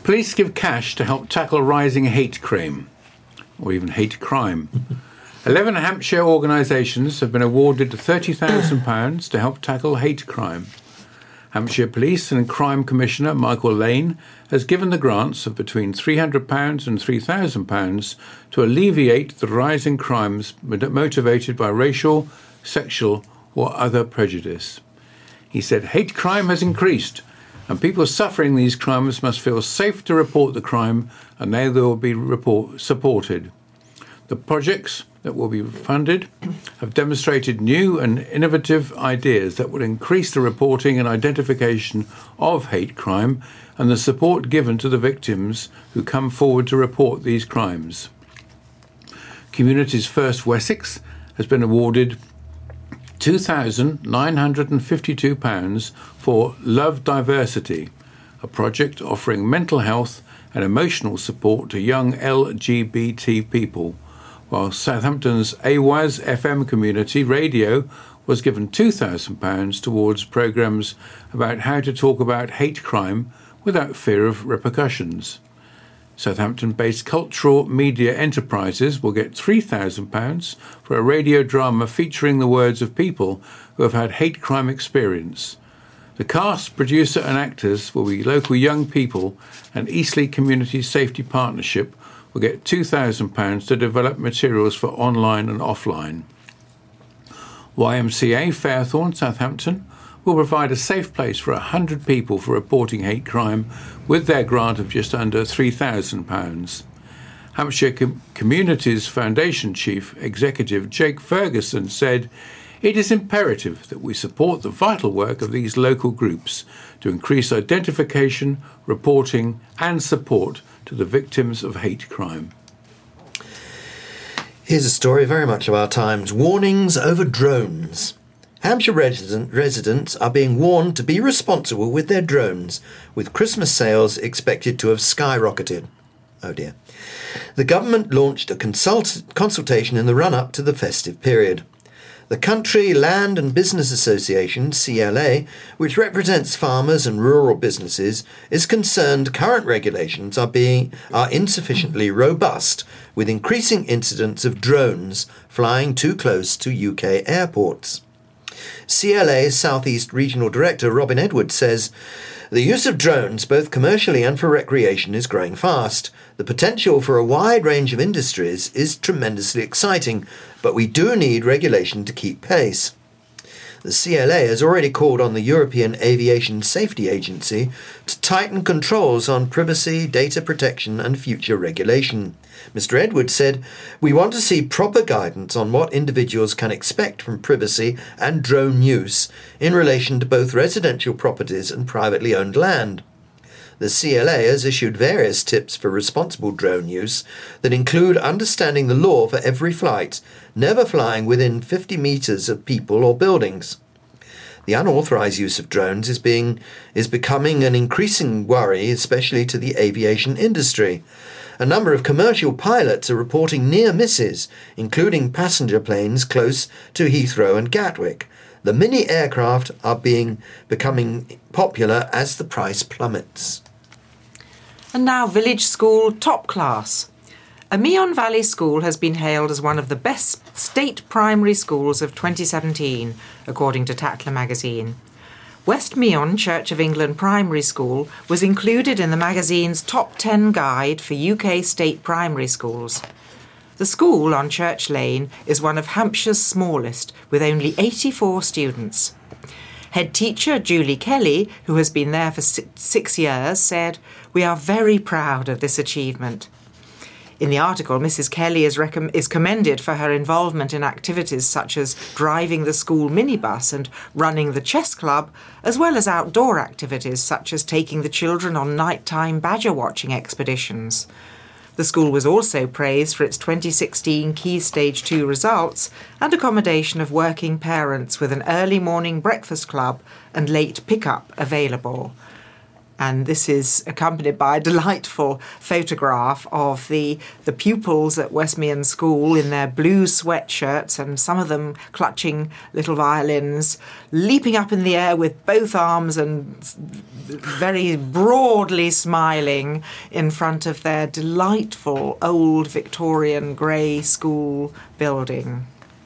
Police give cash to help tackle rising hate crime, or even hate crime. 11 Hampshire organisations have been awarded £30,000 to help tackle hate crime. Hampshire Police and Crime Commissioner Michael Lane has given the grants of between £300 and £3,000 to alleviate the rising crimes motivated by racial, sexual or other prejudice. He said hate crime has increased and people suffering these crimes must feel safe to report the crime and they will be supported. The projects that will be funded have demonstrated new and innovative ideas that will increase the reporting and identification of hate crime and the support given to the victims who come forward to report these crimes. Communities First Wessex has been awarded £2,952 for Love Diversity, a project offering mental health and emotional support to young LGBT people, while Southampton's AWAS FM community radio was given £2,000 towards programmes about how to talk about hate crime without fear of repercussions. Southampton-based Cultural Media Enterprises will get £3,000 for a radio drama featuring the words of people who have had hate crime experience. The cast, producer and actors will be local young people, and Eastleigh Community Safety Partnership will get £2,000 to develop materials for online and offline. YMCA Fairthorne, Southampton, will provide a safe place for 100 people for reporting hate crime with their grant of just under £3,000. Hampshire Communities Foundation Chief Executive Jake Ferguson said, "It is imperative that we support the vital work of these local groups to increase identification, reporting and support to the victims of hate crime." Here's a story very much of our times. Warnings over drones. Hampshire residents are being warned to be responsible with their drones, with Christmas sales expected to have skyrocketed. Oh dear. The government launched a consultation in the run-up to the festive period. The Country Land and Business Association, CLA, which represents farmers and rural businesses, is concerned current regulations are insufficiently robust, with increasing incidents of drones flying too close to UK airports. CLA's South East Regional Director Robin Edwards says, "The use of drones, both commercially and for recreation, is growing fast. The potential for a wide range of industries is tremendously exciting, but we do need regulation to keep pace." The CLA has already called on the European Aviation Safety Agency to tighten controls on privacy, data protection and future regulation. Mr. Edwards said, "We want to see proper guidance on what individuals can expect from privacy and drone use in relation to both residential properties and privately owned land." The CLA has issued various tips for responsible drone use that include understanding the law for every flight, never flying within 50 metres of people or buildings. The unauthorised use of drones is becoming an increasing worry, especially to the aviation industry. A number of commercial pilots are reporting near misses, including passenger planes close to Heathrow and Gatwick. The mini aircraft are becoming popular as the price plummets. And now Village School Top Class. A Meon Valley school has been hailed as one of the best state primary schools of 2017, according to Tatler magazine. West Meon Church of England Primary School was included in the magazine's Top 10 Guide for UK state primary schools. The school on Church Lane is one of Hampshire's smallest, with only 84 students. Head teacher Julie Kelly, who has been there for 6 years, said, "We are very proud of this achievement." In the article, Mrs. Kelly is commended for her involvement in activities such as driving the school minibus and running the chess club, as well as outdoor activities such as taking the children on nighttime badger watching expeditions. The school was also praised for its 2016 Key Stage 2 results and accommodation of working parents with an early morning breakfast club and late pick-up available. And this is accompanied by a delightful photograph of the pupils at Westmeath School in their blue sweatshirts, and some of them clutching little violins, leaping up in the air with both arms and very broadly smiling in front of their delightful old Victorian grey school building.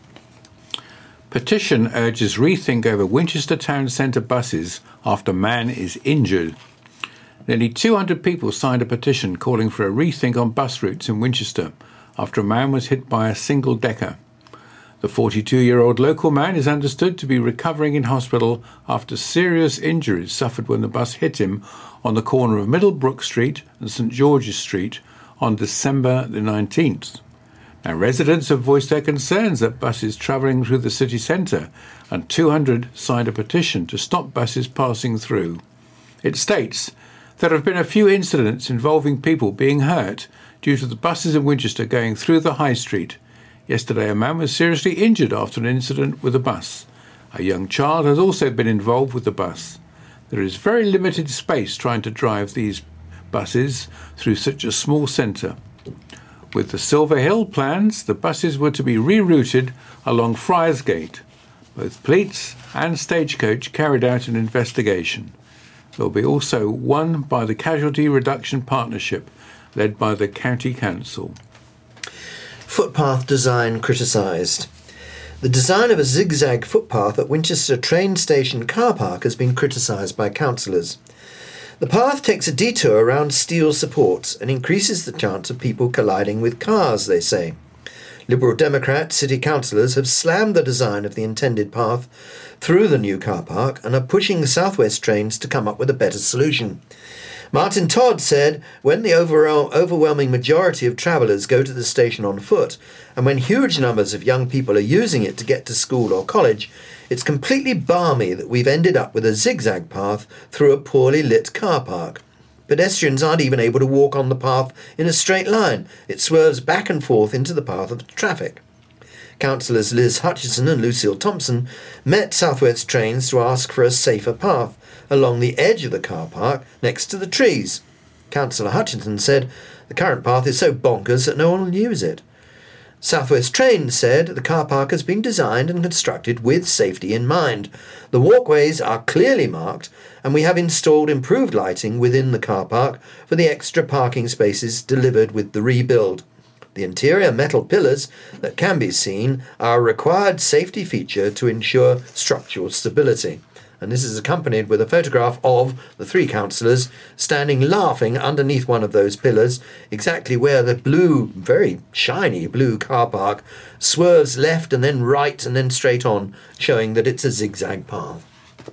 Petition urges rethink over Winchester Town Centre buses after man is injured. Nearly 200 people signed a petition calling for a rethink on bus routes in Winchester after a man was hit by a single-decker. The 42-year-old local man is understood to be recovering in hospital after serious injuries suffered when the bus hit him on the corner of Middlebrook Street and St George's Street on December the 19th. Now, residents have voiced their concerns at buses travelling through the city centre, and 200 signed a petition to stop buses passing through. It states, there have been a few incidents involving people being hurt due to the buses in Winchester going through the high street. Yesterday, a man was seriously injured after an incident with a bus. A young child has also been involved with the bus. There is very limited space trying to drive these buses through such a small centre. With the Silver Hill plans, the buses were to be rerouted along Friarsgate. Both police and Stagecoach carried out an investigation. There will be also one by the Casualty Reduction Partnership, led by the County Council. Footpath design criticised. The design of a zigzag footpath at Winchester train station car park has been criticised by councillors. The path takes a detour around steel supports and increases the chance of people colliding with cars, they say. Liberal Democrat city councillors have slammed the design of the intended path through the new car park and are pushing the South West trains to come up with a better solution. Martin Todd said, when the overwhelming majority of travellers go to the station on foot, and when huge numbers of young people are using it to get to school or college, it's completely balmy that we've ended up with a zigzag path through a poorly lit car park. Pedestrians aren't even able to walk on the path in a straight line. It swerves back and forth into the path of traffic. Councillors Liz Hutchison and Lucille Thompson met South West Trains to ask for a safer path along the edge of the car park next to the trees. Councillor Hutchison said the current path is so bonkers that no one will use it. South West Trains said the car park has been designed and constructed with safety in mind. The walkways are clearly marked, and we have installed improved lighting within the car park for the extra parking spaces delivered with the rebuild. The interior metal pillars that can be seen are a required safety feature to ensure structural stability. And this is accompanied with a photograph of the three councillors standing laughing underneath one of those pillars, exactly where the blue, very shiny blue car park swerves left and then right and then straight on, showing that it's a zigzag path.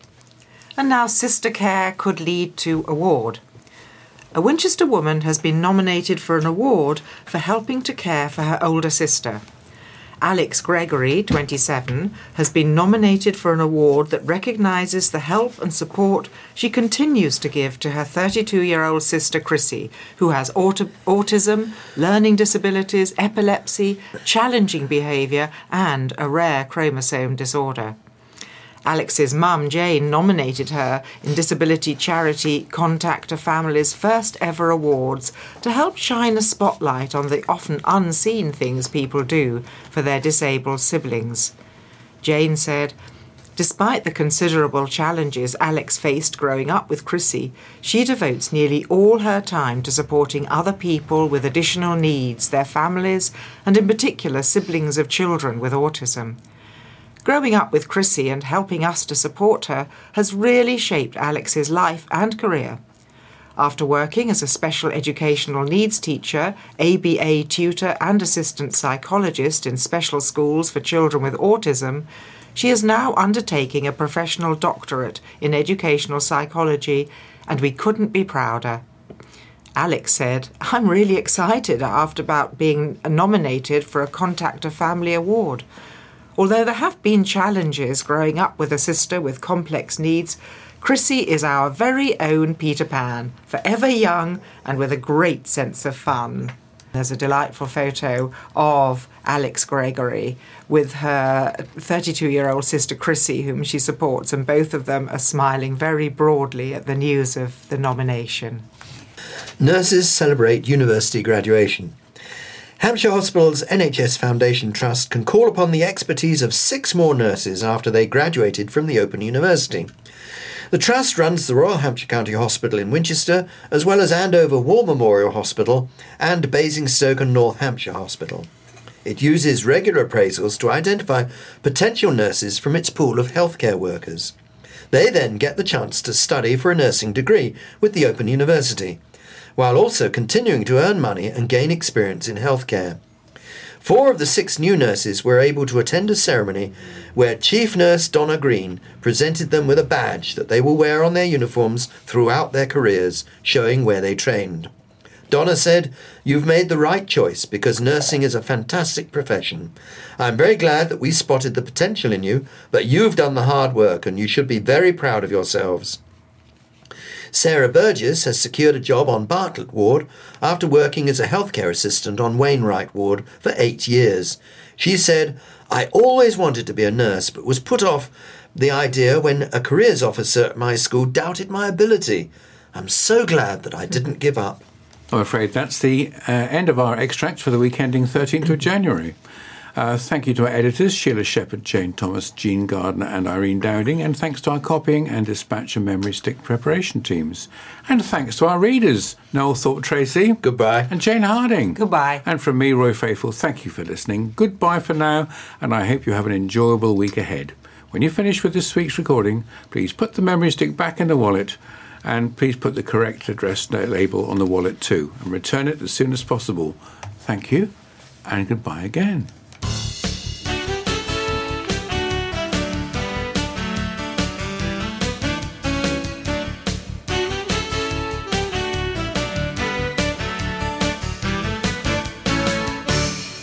And now sister care could lead to award. A Winchester woman has been nominated for an award for helping to care for her older sister. Alex Gregory, 27, has been nominated for an award that recognises the help and support she continues to give to her 32-year-old sister Chrissy, who has autism, learning disabilities, epilepsy, challenging behaviour and a rare chromosome disorder. Alex's mum, Jane, nominated her in disability charity Contact a Family's first ever awards to help shine a spotlight on the often unseen things people do for their disabled siblings. Jane said, despite the considerable challenges Alex faced growing up with Chrissy, she devotes nearly all her time to supporting other people with additional needs, their families, and in particular siblings of children with autism. Growing up with Chrissy and helping us to support her has really shaped Alex's life and career. After working as a special educational needs teacher, ABA tutor and assistant psychologist in special schools for children with autism, she is now undertaking a professional doctorate in educational psychology, and we couldn't be prouder. Alex said, I'm really excited about being nominated for a Contact a Family award. Although there have been challenges growing up with a sister with complex needs, Chrissy is our very own Peter Pan, forever young and with a great sense of fun. There's a delightful photo of Alex Gregory with her 32-year-old sister Chrissy, whom she supports, and both of them are smiling very broadly at the news of the nomination. Nurses celebrate university graduation. Hampshire Hospital's NHS Foundation Trust can call upon the expertise of 6 more nurses after they graduated from the Open University. The Trust runs the Royal Hampshire County Hospital in Winchester, as well as Andover War Memorial Hospital and Basingstoke and North Hampshire Hospital. It uses regular appraisals to identify potential nurses from its pool of healthcare workers. They then get the chance to study for a nursing degree with the Open University, while also continuing to earn money and gain experience in healthcare. 4 of the 6 new nurses were able to attend a ceremony where Chief Nurse Donna Green presented them with a badge that they will wear on their uniforms throughout their careers, showing where they trained. Donna said, "You've made the right choice because nursing is a fantastic profession. I'm very glad that we spotted the potential in you, but you've done the hard work and you should be very proud of yourselves." Sarah Burgess has secured a job on Bartlett Ward after working as a healthcare assistant on Wainwright Ward for 8 years. She said, "I always wanted to be a nurse but was put off the idea when a careers officer at my school doubted my ability. I'm so glad that I didn't give up." I'm afraid that's the end of our extract for the week ending 13th of January. Thank you to our editors, Sheila Shepherd, Jane Thomas, Jean Gardner and Irene Dowding, and thanks to our copying and dispatch and memory stick preparation teams. And thanks to our readers, Noel Thorpe-Tracy. Goodbye. And Jane Harding. Goodbye. And from me, Roy Faithful, thank you for listening. Goodbye for now, and I hope you have an enjoyable week ahead. When you finish with this week's recording, please put the memory stick back in the wallet, and please put the correct address label on the wallet too, and return it as soon as possible. Thank you, and goodbye again.